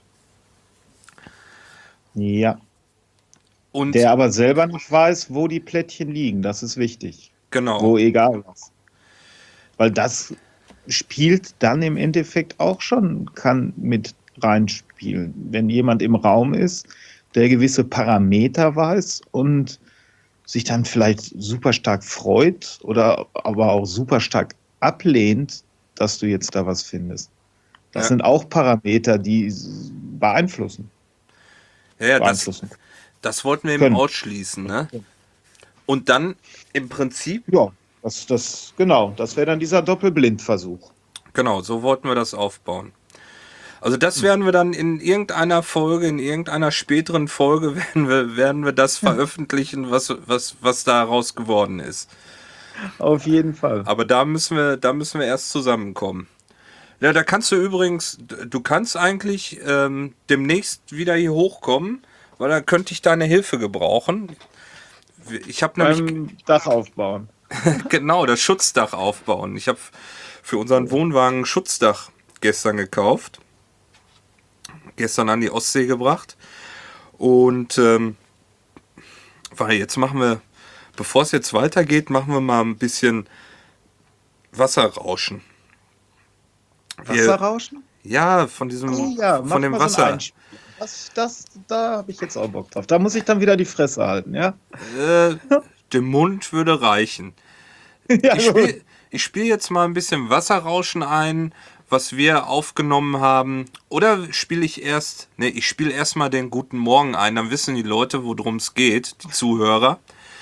Ja, Und der aber selber nicht weiß, wo die Plättchen liegen. Das ist wichtig. genau, Wo egal was. Weil das spielt dann im Endeffekt auch schon, kann mit reinspielen. Wenn jemand im Raum ist, der gewisse Parameter weiß und sich dann vielleicht super stark freut oder aber auch super stark ablehnt, dass du jetzt da was findest. Das Ja. sind auch Parameter, die beeinflussen. ja, ja, das, beeinflussen. das wollten wir eben Können. ausschließen, ne? Und dann im Prinzip, Ja, das, das, genau, das wäre dann dieser Doppelblindversuch. genau, so wollten wir das aufbauen. Also das werden wir dann in irgendeiner Folge, in irgendeiner späteren Folge werden wir, werden wir das veröffentlichen, was, was, was daraus geworden ist. Auf jeden Fall. Aber da müssen wir, da müssen wir erst zusammenkommen. Ja, da kannst du übrigens, du kannst eigentlich ähm, demnächst wieder hier hochkommen, weil da könnte ich deine Hilfe gebrauchen. Ich habe nämlich Beim Dach aufbauen. genau, das Schutzdach aufbauen. Ich habe für unseren Wohnwagen ein Schutzdach gestern gekauft. Gestern an die Ostsee gebracht. Und ähm, weil jetzt machen wir, bevor es jetzt weitergeht, machen wir mal ein bisschen Wasserrauschen. Wir, Wasserrauschen? ja, von diesem, Oh ja, mach von dem mal so ein Wasser. Einspiel. Das, das, da habe ich jetzt auch Bock drauf. Da muss ich dann wieder die Fresse halten, ja? Äh, der Mund würde reichen. ja Ich spiele spiel jetzt mal ein bisschen Wasserrauschen ein, was wir aufgenommen haben. Oder spiele ich erst, ne, ich spiele erstmal den Guten Morgen ein, dann wissen die Leute, worum es geht, die Zuhörer.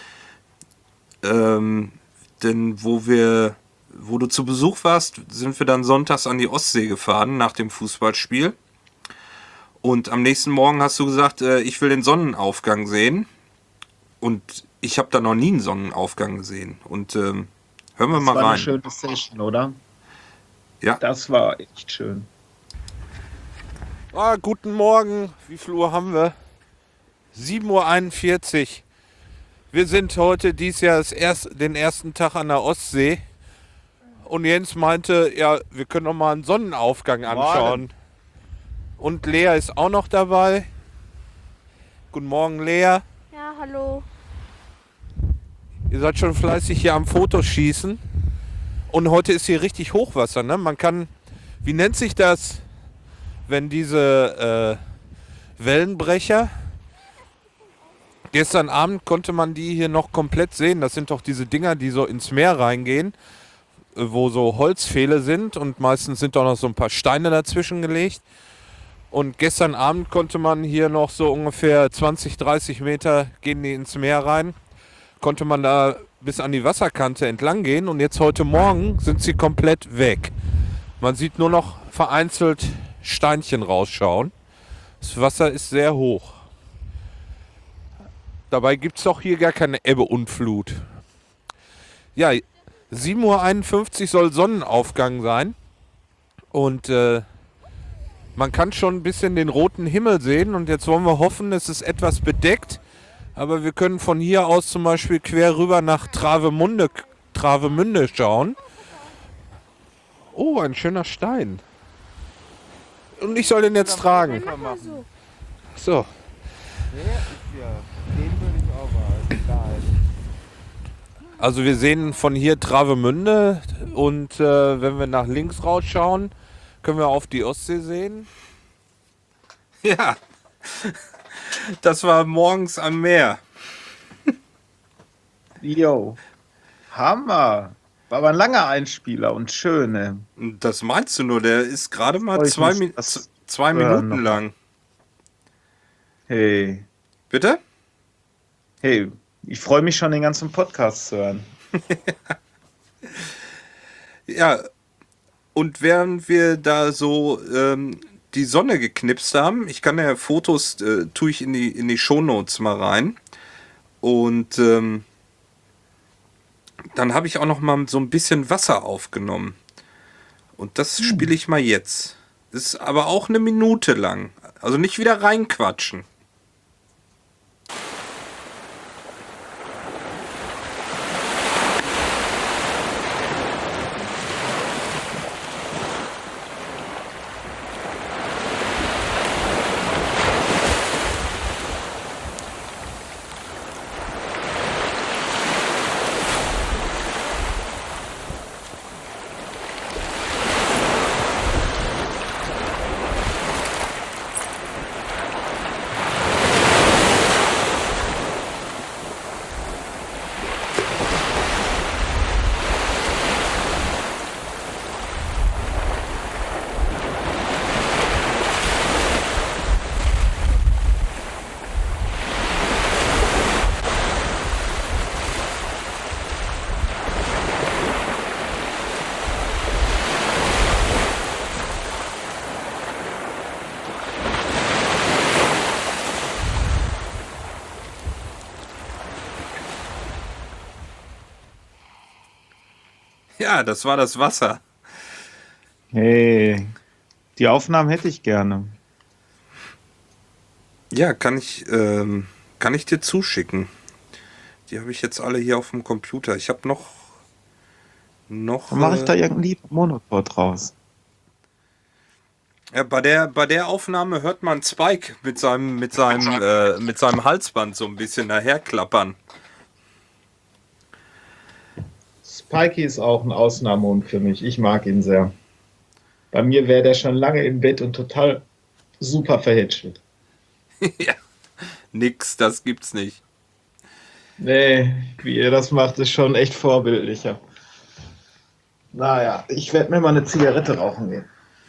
Ähm, denn wo wir, wo du zu Besuch warst, sind wir dann sonntags an die Ostsee gefahren nach dem Fußballspiel. Und am nächsten Morgen hast du gesagt, äh, ich will den Sonnenaufgang sehen. Und ich habe da noch nie einen Sonnenaufgang gesehen. Und ähm, hören wir das mal war rein. eine schöne Session, oder? Ja. Das war echt schön. Ah, guten Morgen. Wie viel Uhr haben wir? sieben Uhr einundvierzig. Wir sind heute dieses Jahr das erst, den ersten Tag an der Ostsee. Und Jens meinte, ja, wir können noch mal einen Sonnenaufgang anschauen. Morgen. Und Lea ist auch noch dabei. Guten Morgen, Lea. Ja, hallo. Ihr seid schon fleißig hier am Fotoschießen. Und heute ist hier richtig Hochwasser, ne? Man kann, wie nennt sich das, wenn diese äh, Wellenbrecher, gestern Abend konnte man die hier noch komplett sehen. Das sind doch diese Dinger, die so ins Meer reingehen, äh, wo so Holzpfähle sind und meistens sind doch noch so ein paar Steine dazwischen gelegt. Und gestern Abend konnte man hier noch so ungefähr zwanzig, dreißig Meter gehen die ins Meer rein. Konnte man da bis an die Wasserkante entlang gehen und jetzt heute Morgen sind sie komplett weg. Man sieht nur noch vereinzelt Steinchen rausschauen. Das Wasser ist sehr hoch. Dabei gibt es doch hier gar keine Ebbe und Flut. Ja, sieben Uhr einundfünfzig soll Sonnenaufgang sein und äh, man kann schon ein bisschen den roten Himmel sehen und jetzt wollen wir hoffen, es ist etwas bedeckt. Aber wir können von hier aus zum Beispiel quer rüber nach Travemünde, Travemünde schauen. Oh, ein schöner Stein. Und ich soll den jetzt tragen. So. Also wir sehen von hier Travemünde und äh, wenn wir nach links rausschauen, können wir auf die Ostsee sehen. Ja, das war morgens am Meer. Jo. Hammer. War aber ein langer Einspieler und schön, ne? Das meinst du nur, der ist gerade mal Freu ich zwei, mich, Mi das zwei zu hören Minuten noch. lang. Hey. Bitte? Hey, ich freue mich schon, den ganzen Podcast zu hören. Ja, und während wir da so ähm, die Sonne geknipst haben, ich kann ja Fotos, äh, tue ich in die, in die Shownotes mal rein. Und ähm, dann habe ich auch noch mal so ein bisschen Wasser aufgenommen. Und das Hm. spiele ich mal jetzt. Das ist aber auch eine Minute lang. Also nicht wieder reinquatschen. Ja, das war das Wasser. Hey, die Aufnahmen hätte ich gerne. Ja, kann ich, ähm, kann ich dir zuschicken. Die habe ich jetzt alle hier auf dem Computer. Ich habe noch, noch. Dann mache ich da äh, irgendein Lied Monochord raus. ja, bei der, bei der Aufnahme hört man Spike mit seinem, mit seinem, äh, mit seinem Halsband so ein bisschen daherklappern. Spikey ist auch ein Ausnahmehund für mich. Ich mag ihn sehr. Bei mir wäre der schon lange im Bett und total super verhätschelt. Ja, nix, das gibt's nicht. Nee, wie ihr das macht, ist schon echt vorbildlicher. Naja, ich werde mir mal eine Zigarette rauchen gehen.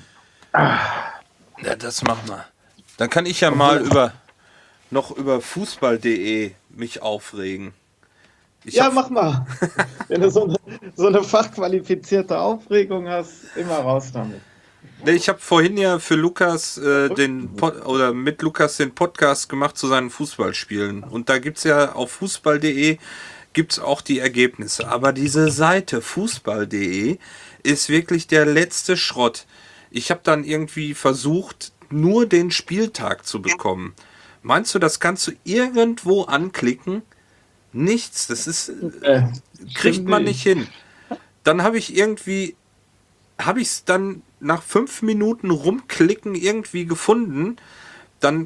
Ja, das machen wir. Dann kann ich ja mal über noch über Fußball punkt de mich aufregen. Ich Ja, hab, mach mal. Wenn du so eine, so eine fachqualifizierte Aufregung hast, immer raus damit. Nee, ich habe vorhin ja für Lukas äh, den Pod, oder mit Lukas den Podcast gemacht zu seinen Fußballspielen. Und da gibt's ja auf Fußball punkt de gibt's auch die Ergebnisse. Aber diese Seite Fußball punkt de ist wirklich der letzte Schrott. Ich habe dann irgendwie versucht, nur den Spieltag zu bekommen. Meinst du, das kannst du irgendwo anklicken? Nichts. Das ist Äh, kriegt man nicht hin. Dann habe ich irgendwie, habe ich es dann nach fünf Minuten rumklicken irgendwie gefunden. Dann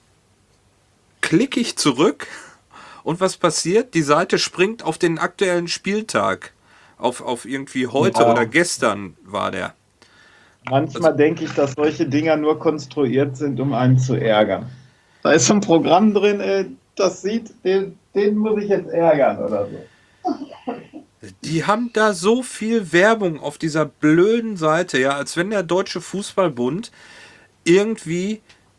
klicke ich zurück und was passiert? Die Seite springt auf den aktuellen Spieltag. Auf, auf irgendwie heute Ja. oder gestern war der. Manchmal denke ich, dass solche Dinger nur konstruiert sind, um einen zu ärgern. Da ist so ein Programm drin, äh, das sieht, den, den muss ich jetzt ärgern oder so. Die haben da so viel Werbung auf dieser blöden Seite, ja, als wenn der Deutsche Fußballbund irgendwie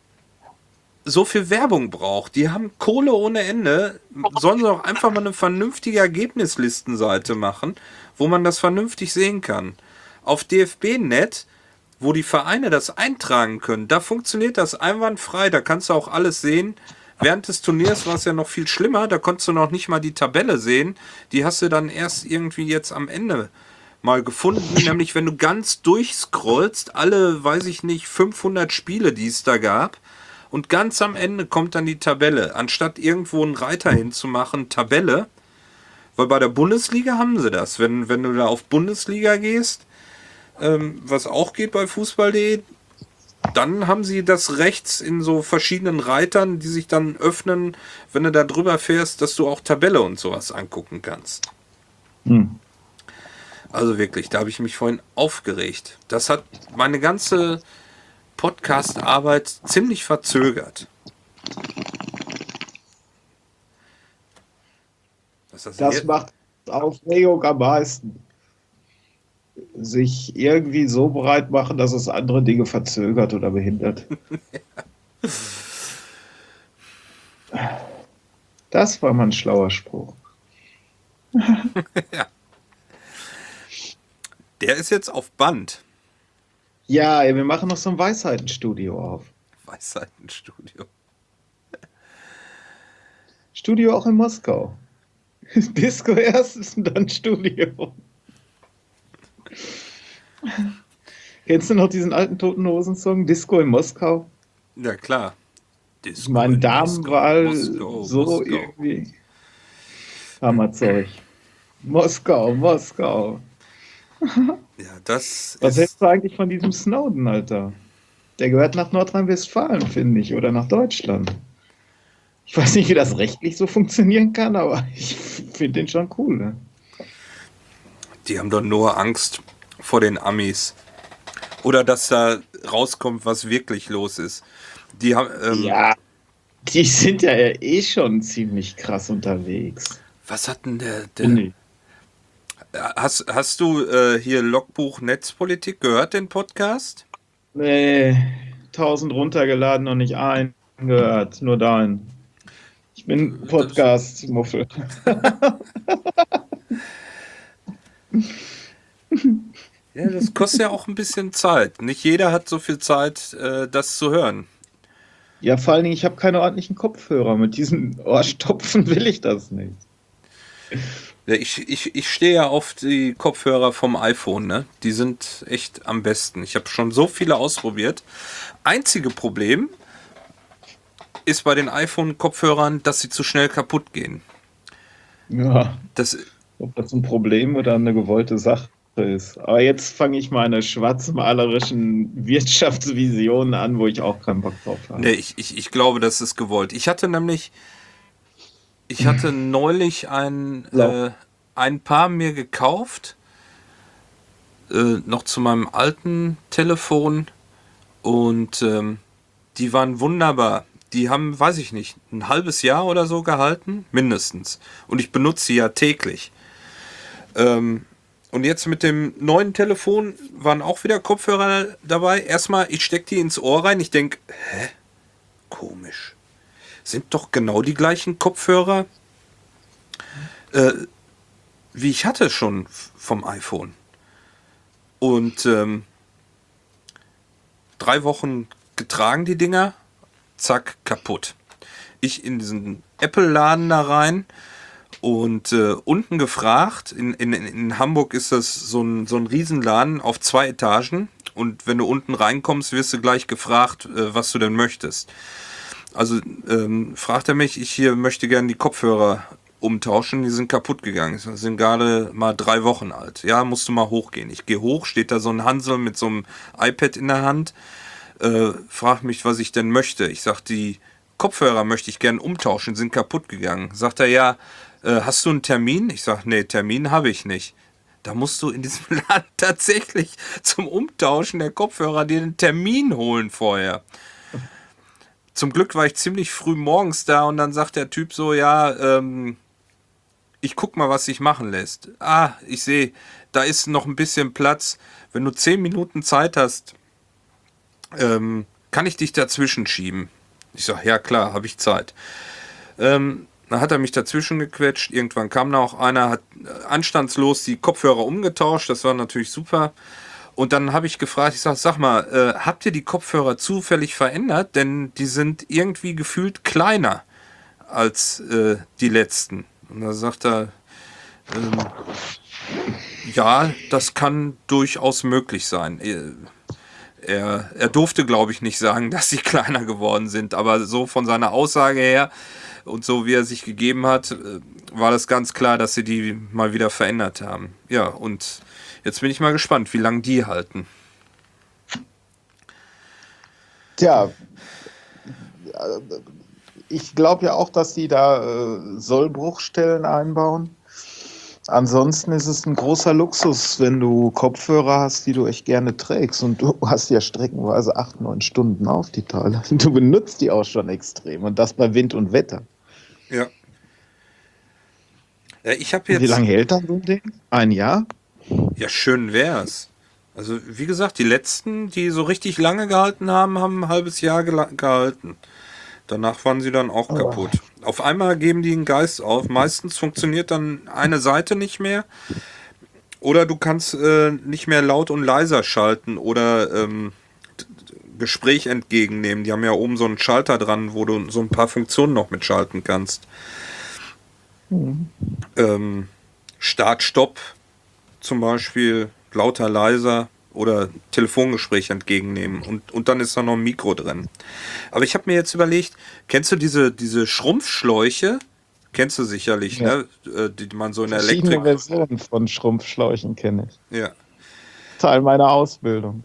so viel Werbung braucht. Die haben Kohle ohne Ende. Sollen sie doch einfach mal eine vernünftige Ergebnislistenseite machen, wo man das vernünftig sehen kann. Auf D F B Punkt net, wo die Vereine das eintragen können, da funktioniert das einwandfrei. Da kannst du auch alles sehen. Während des Turniers war es ja noch viel schlimmer. Da konntest du noch nicht mal die Tabelle sehen. Die hast du dann erst irgendwie jetzt am Ende mal gefunden. Nämlich, wenn du ganz durchscrollst, alle, weiß ich nicht, fünfhundert Spiele, die es da gab. Und ganz am Ende kommt dann die Tabelle. Anstatt irgendwo einen Reiter hinzumachen, Tabelle. Weil bei der Bundesliga haben sie das. Wenn, wenn du da auf Bundesliga gehst, ähm, was auch geht bei Fußball punkt de, dann haben sie das rechts in so verschiedenen Reitern, die sich dann öffnen, wenn du da drüber fährst, dass du auch Tabelle und sowas angucken kannst. Hm. Also wirklich, da habe ich mich vorhin aufgeregt. Das hat meine ganze Podcast-Arbeit ziemlich verzögert. Was ist das Das hier? macht Aufregung am meisten. Sich irgendwie so breit machen, dass es andere Dinge verzögert oder behindert. Das war mal ein schlauer Spruch. Ja. Der ist jetzt auf Band. Ja, ey, wir machen noch so ein Weisheitenstudio auf. Weisheitenstudio. Studio auch in Moskau. Disco erst und dann Studio. Kennst du noch diesen alten Toten Hosen-Song Disco in Moskau? Ja, klar. Disco Mein in Damenwahl Moskau, so Moskau. irgendwie. Hammerzeug. Moskau, Moskau. Ja, das Was ist. hältst du eigentlich von diesem Snowden, Alter? Der gehört nach Nordrhein-Westfalen, finde ich, oder nach Deutschland. Ich weiß nicht, wie das rechtlich so funktionieren kann, aber ich finde den schon cool. Ne? Die haben doch nur Angst vor den Amis. Oder dass da rauskommt, was wirklich los ist. Die haben. Ähm, Ja, die sind ja eh schon ziemlich krass unterwegs. Was hat denn der. Finde der ich. hast, hast du äh, hier Logbuch Netzpolitik gehört, den Podcast? Nee, tausend runtergeladen und nicht einen gehört, nur deinen. Ich bin Podcast-Muffel. Ja, das kostet ja auch ein bisschen Zeit. Nicht jeder hat so viel Zeit, äh, das zu hören. Ja, vor allen Dingen, ich habe keine ordentlichen Kopfhörer. Mit diesen Ohrstopfen will ich das nicht. Ja, ich, ich, ich stehe ja auf die Kopfhörer vom iPhone, ne? Die sind echt am besten. Ich habe schon so viele ausprobiert. Einzige Problem ist bei den iPhone-Kopfhörern, dass sie zu schnell kaputt gehen. Ja, Das, ob das ein Problem oder eine gewollte Sache ist. Aber jetzt fange ich meine schwarzmalerischen Wirtschaftsvisionen an, wo ich auch keinen Bock drauf ne, habe. ich, ich, ich glaube, das ist gewollt. Ich hatte nämlich, ich hatte neulich ein, Blau. äh, ein Paar mir gekauft, äh, noch zu meinem alten Telefon und ähm, die waren wunderbar. Die haben, weiß ich nicht, ein halbes Jahr oder so gehalten, mindestens. Und ich benutze sie ja täglich. Ähm, und jetzt mit dem neuen Telefon waren auch wieder Kopfhörer dabei. Erstmal, ich stecke die ins Ohr rein. Ich denke, hä? Komisch. Sind doch genau die gleichen Kopfhörer, äh, wie ich hatte schon f- vom iPhone. Und ähm, drei Wochen getragen die Dinger, zack, kaputt. Ich in diesen Apple-Laden da rein und äh, unten gefragt, in, in, in Hamburg ist das so ein, so ein Riesenladen auf zwei Etagen und wenn du unten reinkommst, wirst du gleich gefragt, äh, was du denn möchtest. Also ähm, fragt er mich, ich hier möchte gerne die Kopfhörer umtauschen, die sind kaputt gegangen. Die sind gerade mal drei Wochen alt. Ja, musst du mal hochgehen. Ich gehe hoch, steht da so ein Hansel mit so einem iPad in der Hand, äh, fragt mich, was ich denn möchte. Ich sag, die Kopfhörer möchte ich gerne umtauschen, sind kaputt gegangen. Sagt er, ja, äh, hast du einen Termin? Ich sag, nee, Termin habe ich nicht. Da musst du in diesem Laden tatsächlich zum Umtauschen der Kopfhörer dir einen Termin holen vorher. Zum Glück war ich ziemlich früh morgens da und dann sagt der Typ so, ja, ähm, ich guck mal, was sich machen lässt. Ah, ich sehe, da ist noch ein bisschen Platz. Wenn du zehn Minuten Zeit hast, ähm, kann ich dich dazwischen schieben? Ich sag, ja klar, habe ich Zeit. Ähm, dann hat er mich dazwischen gequetscht. Irgendwann kam da auch einer, hat äh, anstandslos die Kopfhörer umgetauscht. Das war natürlich super. Und dann habe ich gefragt, ich sag, sag mal, äh, habt ihr die Kopfhörer zufällig verändert? Denn die sind irgendwie gefühlt kleiner als äh, die letzten. Und da sagt er, ähm, ja, das kann durchaus möglich sein. Äh, Er, er durfte, glaube ich, nicht sagen, dass sie kleiner geworden sind, aber so von seiner Aussage her und so wie er sich gegeben hat, äh, war das ganz klar, dass sie die mal wieder verändert haben. Ja, und jetzt bin ich mal gespannt, wie lange die halten. Tja, ich glaube ja auch, dass die da äh, Sollbruchstellen einbauen. Ansonsten ist es ein großer Luxus, wenn du Kopfhörer hast, die du echt gerne trägst. Und du hast ja streckenweise acht, neun Stunden auf die Teile. Du benutzt die auch schon extrem. Und das bei Wind und Wetter. Ja. Ja, ich habe Und wie jetzt, lange hält dann so ein Ding? Ein Jahr? ja, schön wär's. Also, wie gesagt, die letzten, die so richtig lange gehalten haben, haben ein halbes Jahr gela- gehalten. Danach waren sie dann auch Oh. kaputt. Auf einmal geben die einen Geist auf. Meistens funktioniert dann eine Seite nicht mehr. Oder du kannst äh, nicht mehr laut und leiser schalten oder ähm, d- d- Gespräch entgegennehmen. Die haben ja oben so einen Schalter dran, wo du so ein paar Funktionen noch mitschalten kannst. Mhm. Ähm, Start, Stopp zum Beispiel, lauter, leiser oder Telefongespräch entgegennehmen. Und, und dann ist da noch ein Mikro drin. Aber ich habe mir jetzt überlegt, kennst du diese, diese Schrumpfschläuche? Kennst du sicherlich, Ja. ne? Äh, Die man so in der Verschiedene Elektrik... Versionen von Schrumpfschläuchen kenne ich. Ja. Teil meiner Ausbildung.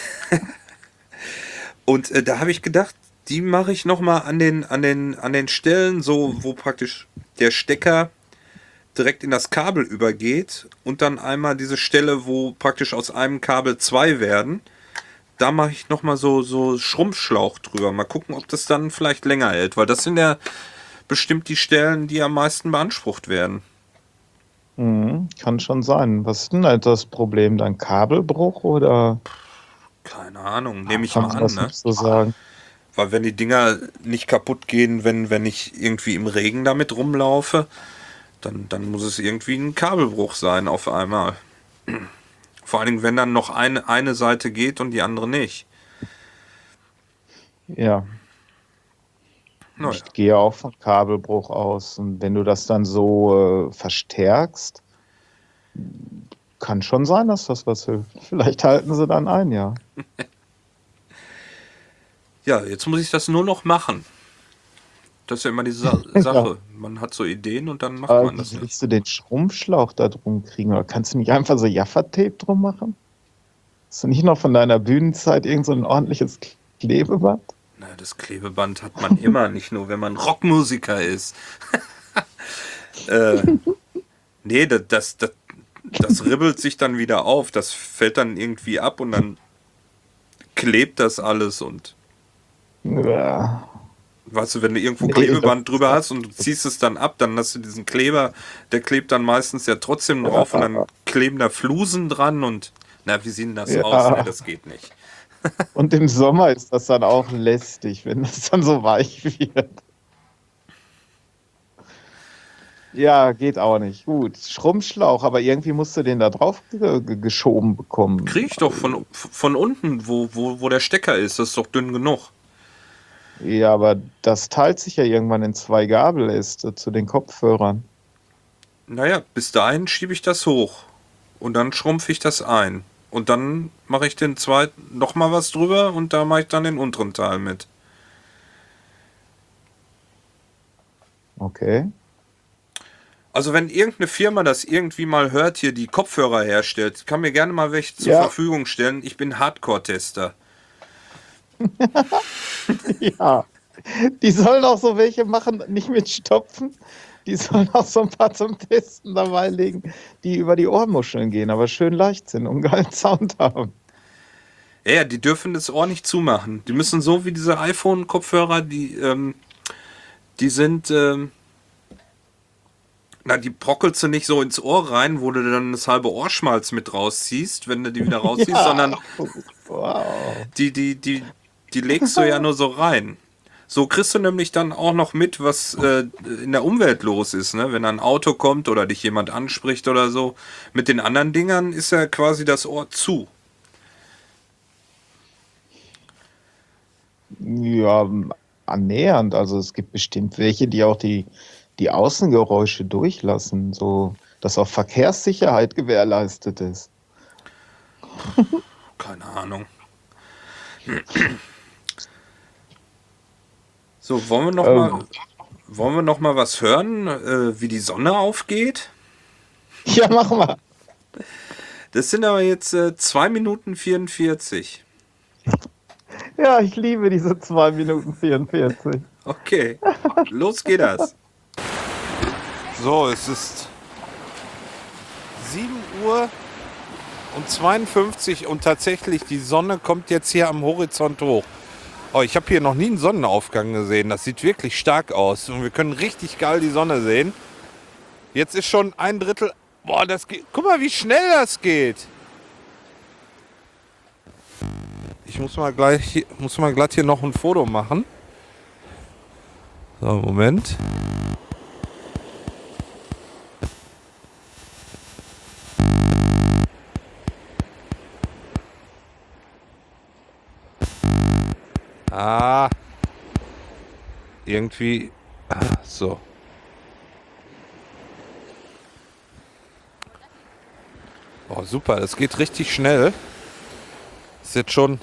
Und äh, da habe ich gedacht, die mache ich nochmal an den, an, den, an den Stellen, so wo praktisch der Stecker direkt in das Kabel übergeht und dann einmal diese Stelle, wo praktisch aus einem Kabel zwei werden. Da mache ich nochmal so, so Schrumpfschlauch drüber. Mal gucken, ob das dann vielleicht länger hält, weil das sind ja bestimmt die Stellen, die am meisten beansprucht werden. Mhm. Kann schon sein. Was ist denn halt das Problem? Dann Kabelbruch oder Keine Ahnung, nehme ich kann mal man an, das ne? nicht so sagen? Weil wenn die Dinger nicht kaputt gehen, wenn, wenn ich irgendwie im Regen damit rumlaufe, dann, dann muss es irgendwie ein Kabelbruch sein auf einmal. Vor allen Dingen, wenn dann noch eine, eine Seite geht und die andere nicht. Ja. Naja. Ich gehe auch von Kabelbruch aus. Und wenn du das dann so äh, verstärkst, kann schon sein, dass das was hilft. Vielleicht halten sie dann ein, ja. Ja, jetzt muss ich das nur noch machen. Das ist ja immer die Sa Sache. Man hat so Ideen und dann macht Aber man wie das nicht. willst du den Schrumpfschlauch da drum kriegen? Oder kannst du nicht einfach so Jaffa-Tape drum machen? Hast du nicht noch von deiner Bühnenzeit irgend so ein ordentliches Klebeband? Na, das Klebeband hat man immer, nicht nur wenn man Rockmusiker ist. äh, nee, das, das, das, das ribbelt sich dann wieder auf. Das fällt dann irgendwie ab und dann klebt das alles und Ja. weißt du, wenn du irgendwo Nee, Klebeband das- drüber hast und du ziehst es dann ab, dann hast du diesen Kleber, der klebt dann meistens ja trotzdem drauf und dann kleben da Flusen dran und na, wie sieht denn das Ja. aus? Nee, das geht nicht. Und im Sommer ist das dann auch lästig, wenn das dann so weich wird. Ja, geht auch nicht. Gut, Schrumpfschlauch, aber irgendwie musst du den da drauf ge ge geschoben bekommen. Krieg ich doch von, von unten, wo, wo, wo der Stecker ist, das ist doch dünn genug. Ja, aber das teilt sich ja irgendwann in zwei Gabeläste zu den Kopfhörern. Naja, bis dahin schiebe ich das hoch und dann schrumpfe ich das ein. Und dann mache ich den zweiten nochmal was drüber und da mache ich dann den unteren Teil mit. Okay. Also wenn irgendeine Firma das irgendwie mal hört, hier die Kopfhörer herstellt, kann mir gerne mal welche zur Ja. Verfügung stellen. Ich bin Hardcore-Tester. Ja. Die sollen auch so welche machen, nicht mit Stopfen. Die sollen auch so ein paar zum Testen dabei legen, die über die Ohrmuscheln gehen, aber schön leicht sind und geilen Sound haben. Ja, ja, die dürfen das Ohr nicht zumachen. Die müssen so wie diese iPhone-Kopfhörer, die, ähm, die sind, ähm, na, die brockelst du nicht so ins Ohr rein, wo du dann das halbe Ohrschmalz mit rausziehst, wenn du die wieder rausziehst, Ja. sondern Wow. die, die, die, die legst du ja nur so rein. So kriegst du nämlich dann auch noch mit, was äh, in der Umwelt los ist, ne? Wenn ein Auto kommt oder dich jemand anspricht oder so. Mit den anderen Dingern ist ja quasi das Ohr zu. Ja, annähernd. Also es gibt bestimmt welche, die auch die, die Außengeräusche durchlassen, so dass auch Verkehrssicherheit gewährleistet ist. Keine Ahnung. So, wollen wir noch Ähm. mal, wollen wir noch mal was hören, äh, wie die Sonne aufgeht? Ja, mach mal. Das sind aber jetzt äh, zwei Minuten vierundvierzig. Ja, ich liebe diese zwei Minuten vierundvierzig. Okay, los geht das. So, es ist sieben Uhr und zweiundfünfzig und tatsächlich die Sonne kommt jetzt hier am Horizont hoch. Oh, ich habe hier noch nie einen Sonnenaufgang gesehen. Das sieht wirklich stark aus und wir können richtig geil die Sonne sehen. Jetzt ist schon ein Drittel. Boah, das geht. Guck mal, wie schnell das geht. Ich muss mal gleich hier, muss mal glatt hier noch ein Foto machen. So, Moment. Ah. Irgendwie. Ah, so. Oh, super, das geht richtig schnell. Ist jetzt schon.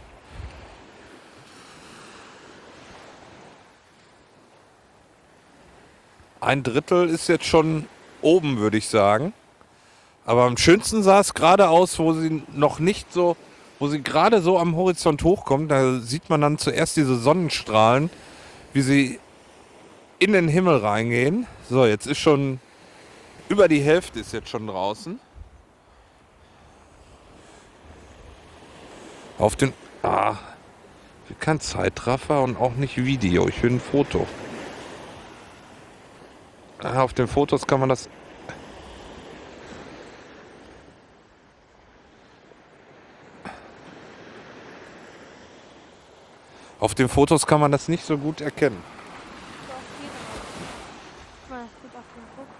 Ein Drittel ist jetzt schon oben, würde ich sagen. Aber am schönsten sah es gerade aus, wo sie noch nicht so, wo sie gerade so am Horizont hochkommt. Da sieht man dann zuerst diese Sonnenstrahlen, wie sie in den Himmel reingehen. So, jetzt ist schon über die Hälfte ist jetzt schon draußen. Auf den, ah, ich will kein Zeitraffer und auch nicht Video. Ich will ein Foto. Ah, auf den Fotos kann man das. Auf den Fotos kann man das nicht so gut erkennen. Guck mal, das steht auf dem Buch.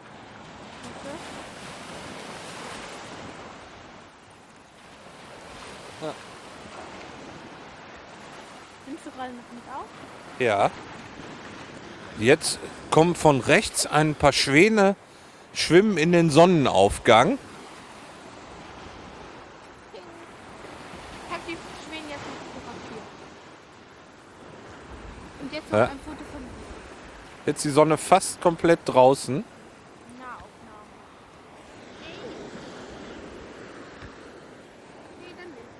Ja. Nimmst du gerade noch mit auf? Ja. Jetzt kommen von rechts ein paar Schwäne, schwimmen in den Sonnenaufgang. Ich hab die Schwäne jetzt nicht fotografiert. Und jetzt noch Ja. ein Foto von Jetzt die Sonne fast komplett draußen. Nahaufnahme. Nee, dann nicht.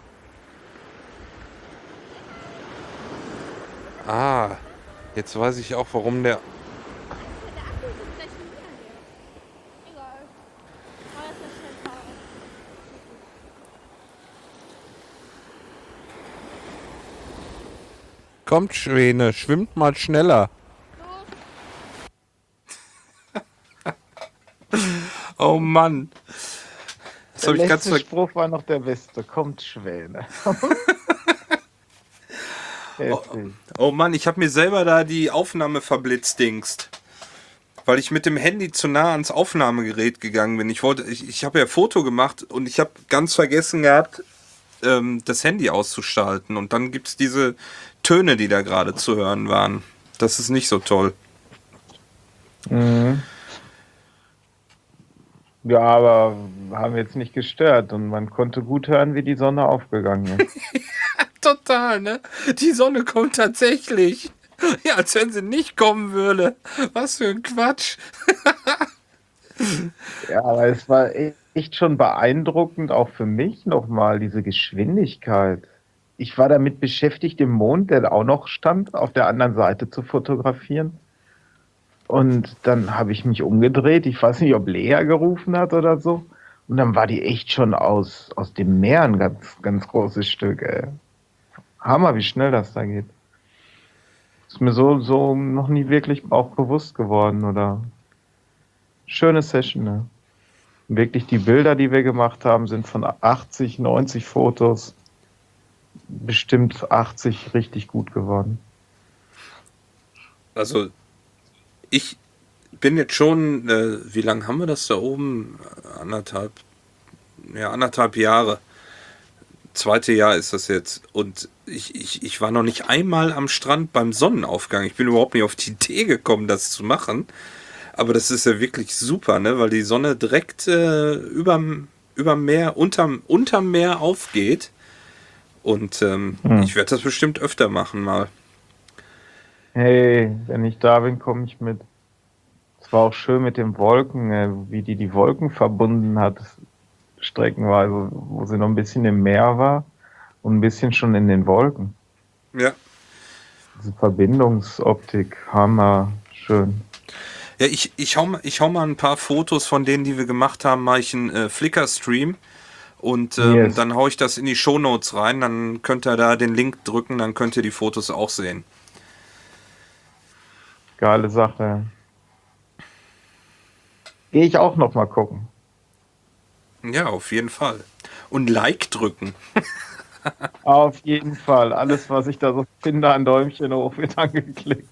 Ah, jetzt weiß ich auch, warum der... Der Akku ist gleich schon wieder leer. Egal. Aber das ist schnell fahren. Kommt, Schwäne, schwimmt mal schneller. Oh Mann. Das Der habe ich ganz letzte ver Spruch war noch der beste. Kommt, Schwäne. Heftig. Oh Mann, ich habe mir selber da die Aufnahme verblitzdingst. Weil ich mit dem Handy zu nah ans Aufnahmegerät gegangen bin. Ich wollte, ich, ich habe ja Foto gemacht und ich habe ganz vergessen gehabt, ähm, das Handy auszuschalten. Und dann gibt es diese Töne, die da gerade zu hören waren. Das ist nicht so toll. Mhm. Ja, aber haben jetzt nicht gestört und man konnte gut hören, wie die Sonne aufgegangen ist. Total, ne? Die Sonne kommt tatsächlich. Ja, als wenn sie nicht kommen würde. Was für ein Quatsch. Ja, aber es war e- echt schon beeindruckend, auch für mich nochmal, diese Geschwindigkeit. Ich war damit beschäftigt, den Mond, der auch noch stand, auf der anderen Seite zu fotografieren. Und dann habe ich mich umgedreht. Ich weiß nicht, ob Lea gerufen hat oder so. Und dann war die echt schon aus, aus dem Meer ein ganz, ganz großes Stück, ey. Hammer, wie schnell das da geht. Ist mir so, so noch nie wirklich auch bewusst geworden, oder? Schöne Session, ne? Wirklich die Bilder, die wir gemacht haben, sind von achtzig, neunzig Fotos bestimmt achtzig richtig gut geworden. Also, ich bin jetzt schon, äh, wie lange haben wir das da oben? Anderthalb, ja, anderthalb Jahre. Zweite Jahr ist das jetzt. Und ich, ich, ich war noch nicht einmal am Strand beim Sonnenaufgang. Ich bin überhaupt nicht auf die Idee gekommen, das zu machen. Aber das ist ja wirklich super, ne? Weil die Sonne direkt äh, überm, überm Meer, unterm, unterm Meer aufgeht. Und ähm, Hm. ich werde das bestimmt öfter machen mal. Hey, wenn ich da bin, komme ich mit. Es war auch schön mit den Wolken, äh, wie die die Wolken verbunden hat, streckenweise, wo sie noch ein bisschen im Meer war und ein bisschen schon in den Wolken. Ja. Diese Verbindungsoptik, hammer, schön. Ja, ich, ich, hau, mal- ich hau mal ein paar Fotos von denen, die wir gemacht haben, mache ich einen äh, Flickr-Stream und ähm, Yes. dann hau ich das in die Shownotes rein, dann könnt ihr da den Link drücken, dann könnt ihr die Fotos auch sehen. Geile Sache. Gehe ich auch noch mal gucken. Ja, auf jeden Fall. Und Like drücken. Auf jeden Fall. Alles, was ich da so finde, ein Däumchen hoch wird angeklickt.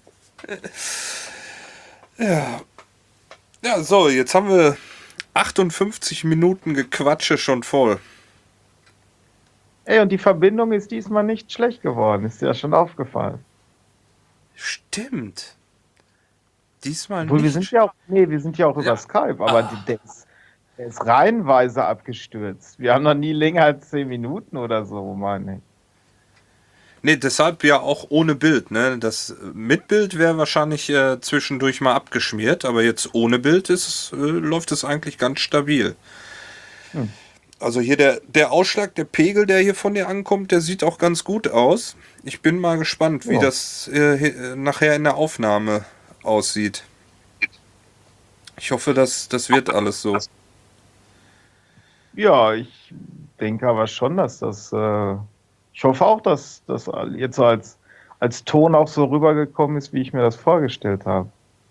Ja, so, jetzt haben wir achtundfünfzig Minuten Gequatsche schon voll. Ey, und die Verbindung ist diesmal nicht schlecht geworden. Ist dir ja schon aufgefallen. Stimmt. Diesmal Obwohl, wir nicht. sind ja auch, nee, wir sind ja auch über Ja. Skype, aber die, der, ist, der ist reihenweise abgestürzt. Wir haben noch nie länger als zehn Minuten oder so, meine ich. Nee, deshalb ja auch ohne Bild, ne? Das mit Bild wäre wahrscheinlich äh, zwischendurch mal abgeschmiert, aber jetzt ohne Bild ist, äh, läuft es eigentlich ganz stabil. Hm. Also hier der, der Ausschlag, der Pegel, der hier von dir ankommt, der sieht auch ganz gut aus. Ich bin mal gespannt, wie Ja. das äh, he- nachher in der Aufnahme aussieht. Ich hoffe, dass das wird alles so. Ja, ich denke aber schon, dass das. Äh, ich hoffe auch, dass das jetzt so als, als Ton auch so rübergekommen ist, wie ich mir das vorgestellt habe.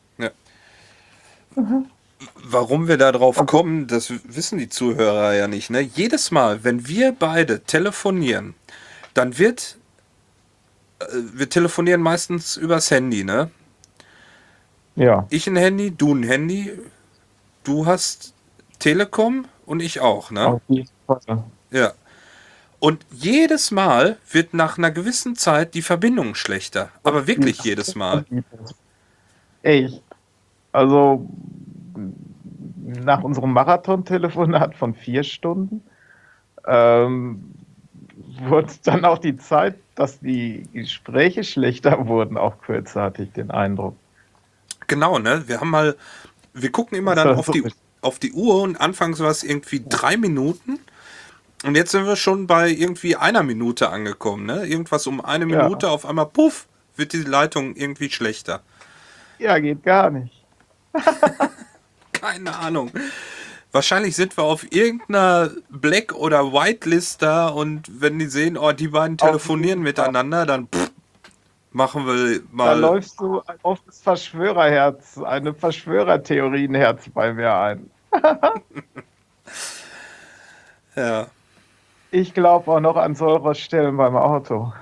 Warum wir da drauf kommen, das wissen die Zuhörer ja nicht. Ne? Jedes Mal, wenn wir beide telefonieren, dann wird, äh, wir telefonieren meistens übers Handy, ne? Ja, Ich ein Handy, du ein Handy, du hast Telekom und ich auch, ne? auf jeden Fall. Ja. Und jedes Mal wird nach einer gewissen Zeit die Verbindung schlechter. Aber wirklich jedes Mal. Echt. Also nach unserem Marathon-Telefonat von vier Stunden ähm, wurde dann auch die Zeit, dass die Gespräche schlechter wurden, auch kürzer, hatte ich den Eindruck. Genau, ne? Wir haben mal, wir gucken immer Das dann war auf so die, auf die Uhr und anfangs war es irgendwie drei Minuten und jetzt sind wir schon bei irgendwie einer Minute angekommen, ne? Irgendwas um eine ja, Minute, auf einmal, puff, wird die Leitung irgendwie schlechter. ja, geht gar nicht. Keine Ahnung. Wahrscheinlich sind wir auf irgendeiner Black- oder Whitelist da und wenn die sehen, oh, die beiden Auf telefonieren jeden Fall. miteinander, dann pff, machen wir Da mal. läufst du auf das Verschwörerherz, eine Verschwörertheorienherz bei mir ein. Ja, Ich glaube auch noch an Sollbruchstellen beim Auto.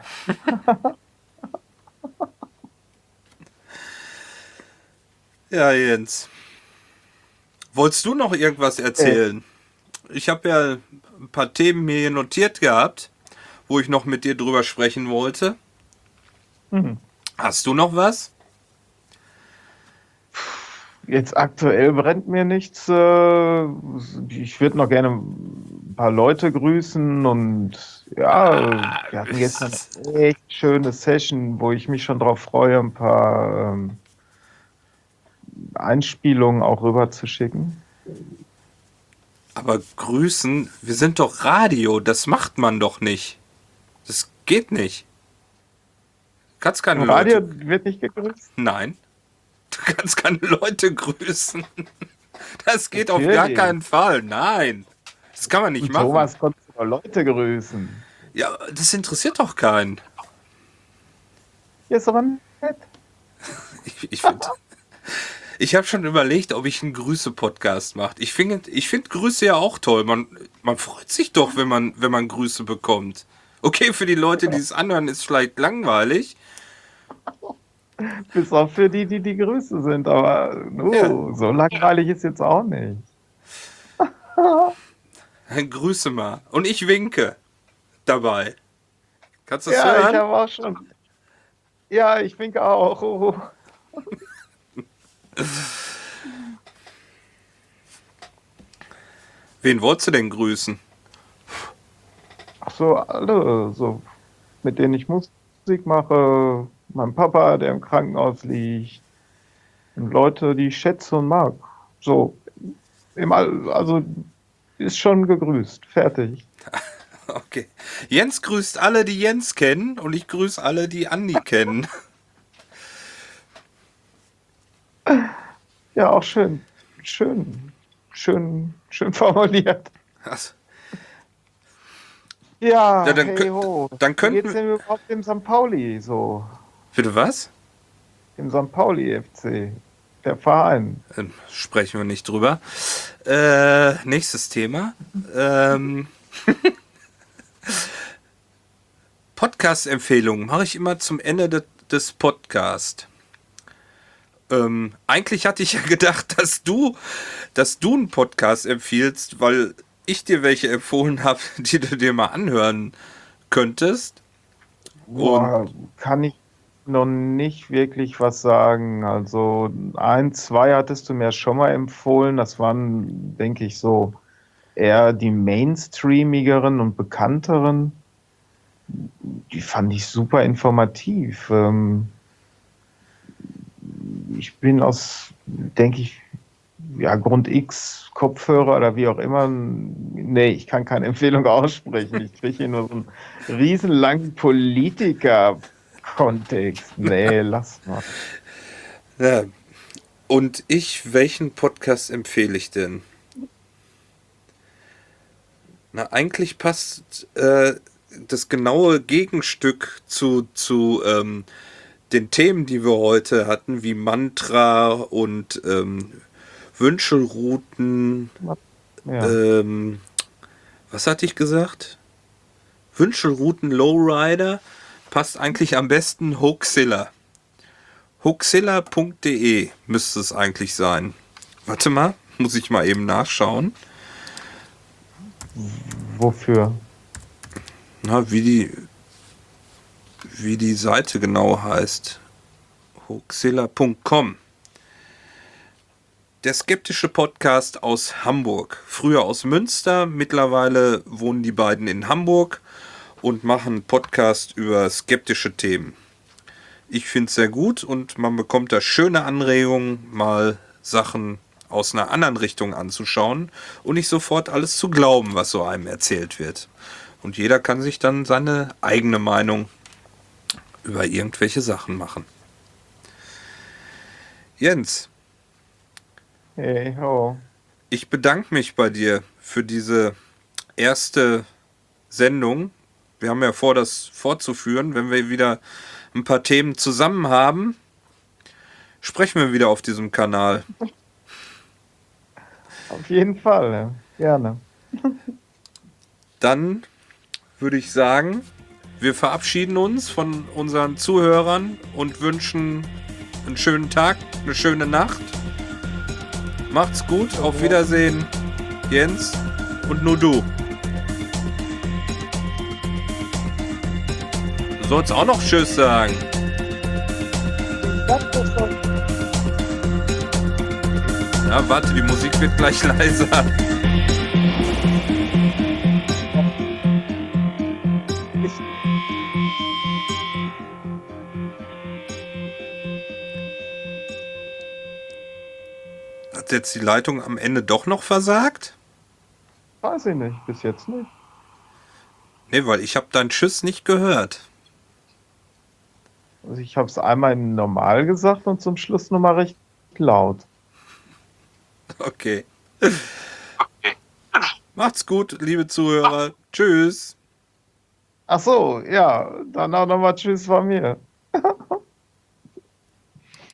ja, Jens. Wolltest du noch irgendwas erzählen? Ich habe ja ein paar Themen mir hier notiert gehabt, wo ich noch mit dir drüber sprechen wollte. Mhm. Hast du noch was? Jetzt aktuell brennt mir nichts. äh, Ich würde noch gerne ein paar Leute grüßen und ja, wir hatten gestern eine echt schöne Session, wo ich mich schon drauf freue, ein paar ähm, Einspielungen auch rüber zu schicken. Aber grüßen, wir sind doch Radio, das macht man doch nicht. Das geht nicht. Du kannst keine Im Radio Leute. wird nicht gegrüßt. Nein. Du kannst keine Leute grüßen. Das geht auf gar Natürlich. keinen Fall. Nein. Das kann man nicht Und machen. Thomas konnte sogar Leute grüßen. Ja, das interessiert doch keinen. Ja, ist aber nett. Ich, ich finde. Ich habe schon überlegt, ob ich einen Grüße-Podcast mache. Ich finde ich find Grüße ja auch toll. Man, man freut sich doch, wenn man, wenn man Grüße bekommt. Okay, für die Leute, die es anhören, ist vielleicht langweilig. Bis auf für die, die die Grüße sind. Aber uh, Ja. so langweilig ist jetzt auch nicht. Grüße mal. Und ich winke dabei. Kannst du das Ja, ich hören? habe auch schon. Ja, ich winke auch. Oh. Wen wolltest du denn grüßen? Ach so, alle, so, mit denen ich Musik mache. Mein Papa, der im Krankenhaus liegt. Und Leute, die ich schätze und mag. So, im All, also ist schon gegrüßt. Fertig. Okay. Jens grüßt alle, die Jens kennen und ich grüße alle, die Andi kennen. Ja, auch schön. Schön. Schön, schön formuliert. Also, Ja, Ja, dann hey kö- ho. dann Wie könnten geht's denn überhaupt dem Sankt Pauli so? bitte was? Dem Sankt Pauli F C. Der Verein. Ähm, sprechen wir nicht drüber. Äh, nächstes Thema. Ähm, Podcast-Empfehlungen mache ich immer zum Ende de des Podcasts. Ähm, eigentlich hatte ich ja gedacht, dass du, dass du einen Podcast empfiehlst, weil ich dir welche empfohlen habe, die du dir mal anhören könntest. Boah, kann ich noch nicht wirklich was sagen. Also ein, zwei hattest du mir schon mal empfohlen. Das waren, denke ich, so eher die mainstreamigeren und bekannteren. Die fand ich super informativ. Ähm, ich bin aus, denke ich, ja, Grund X, Kopfhörer oder wie auch immer. Nee, ich kann keine Empfehlung aussprechen. Ich kriege hier nur so einen riesenlangen Politiker-Kontext. Nee, lass mal. Ja. Und ich, welchen Podcast empfehle ich denn? Na, eigentlich passt äh, das genaue Gegenstück zu, zu ähm, den Themen, die wir heute hatten, wie Mantra und ähm, Wünschelrouten. Ja. Ähm, was hatte ich gesagt? Wünschelrouten Lowrider passt eigentlich am besten Hoaxilla. hoaxilla punkt de müsste es eigentlich sein. Warte mal, muss ich mal eben nachschauen. Wofür? Na, wie die wie die Seite genau heißt. hoaxilla punkt com. Der skeptische Podcast aus Hamburg. Früher aus Münster, mittlerweile wohnen die beiden in Hamburg und machen Podcast über skeptische Themen. Ich finde es sehr gut und man bekommt da schöne Anregungen, mal Sachen aus einer anderen Richtung anzuschauen und nicht sofort alles zu glauben, was so einem erzählt wird. Und jeder kann sich dann seine eigene Meinung über irgendwelche Sachen machen. Jens, Hey, ho. ich bedanke mich bei dir für diese erste Sendung. Wir haben ja vor, das fortzuführen. Wenn wir wieder ein paar Themen zusammen haben, sprechen wir wieder auf diesem Kanal. Auf jeden Fall, ja. Gerne. Dann würde ich sagen, wir verabschieden uns von unseren Zuhörern und wünschen einen schönen Tag, eine schöne Nacht. Macht's gut, auf Wiedersehen, Jens und nur du. Du sollst auch noch Tschüss sagen. Ja, warte, die Musik wird gleich leiser. Hat jetzt die Leitung am Ende doch noch versagt? Weiß ich nicht, bis jetzt nicht. Nee, weil ich habe deinen Tschüss nicht gehört. Also ich habe es einmal im Normal gesagt und zum Schluss nochmal recht laut. Okay. Macht's gut, liebe Zuhörer. Tschüss. Ach so, ja, dann auch nochmal Tschüss von mir.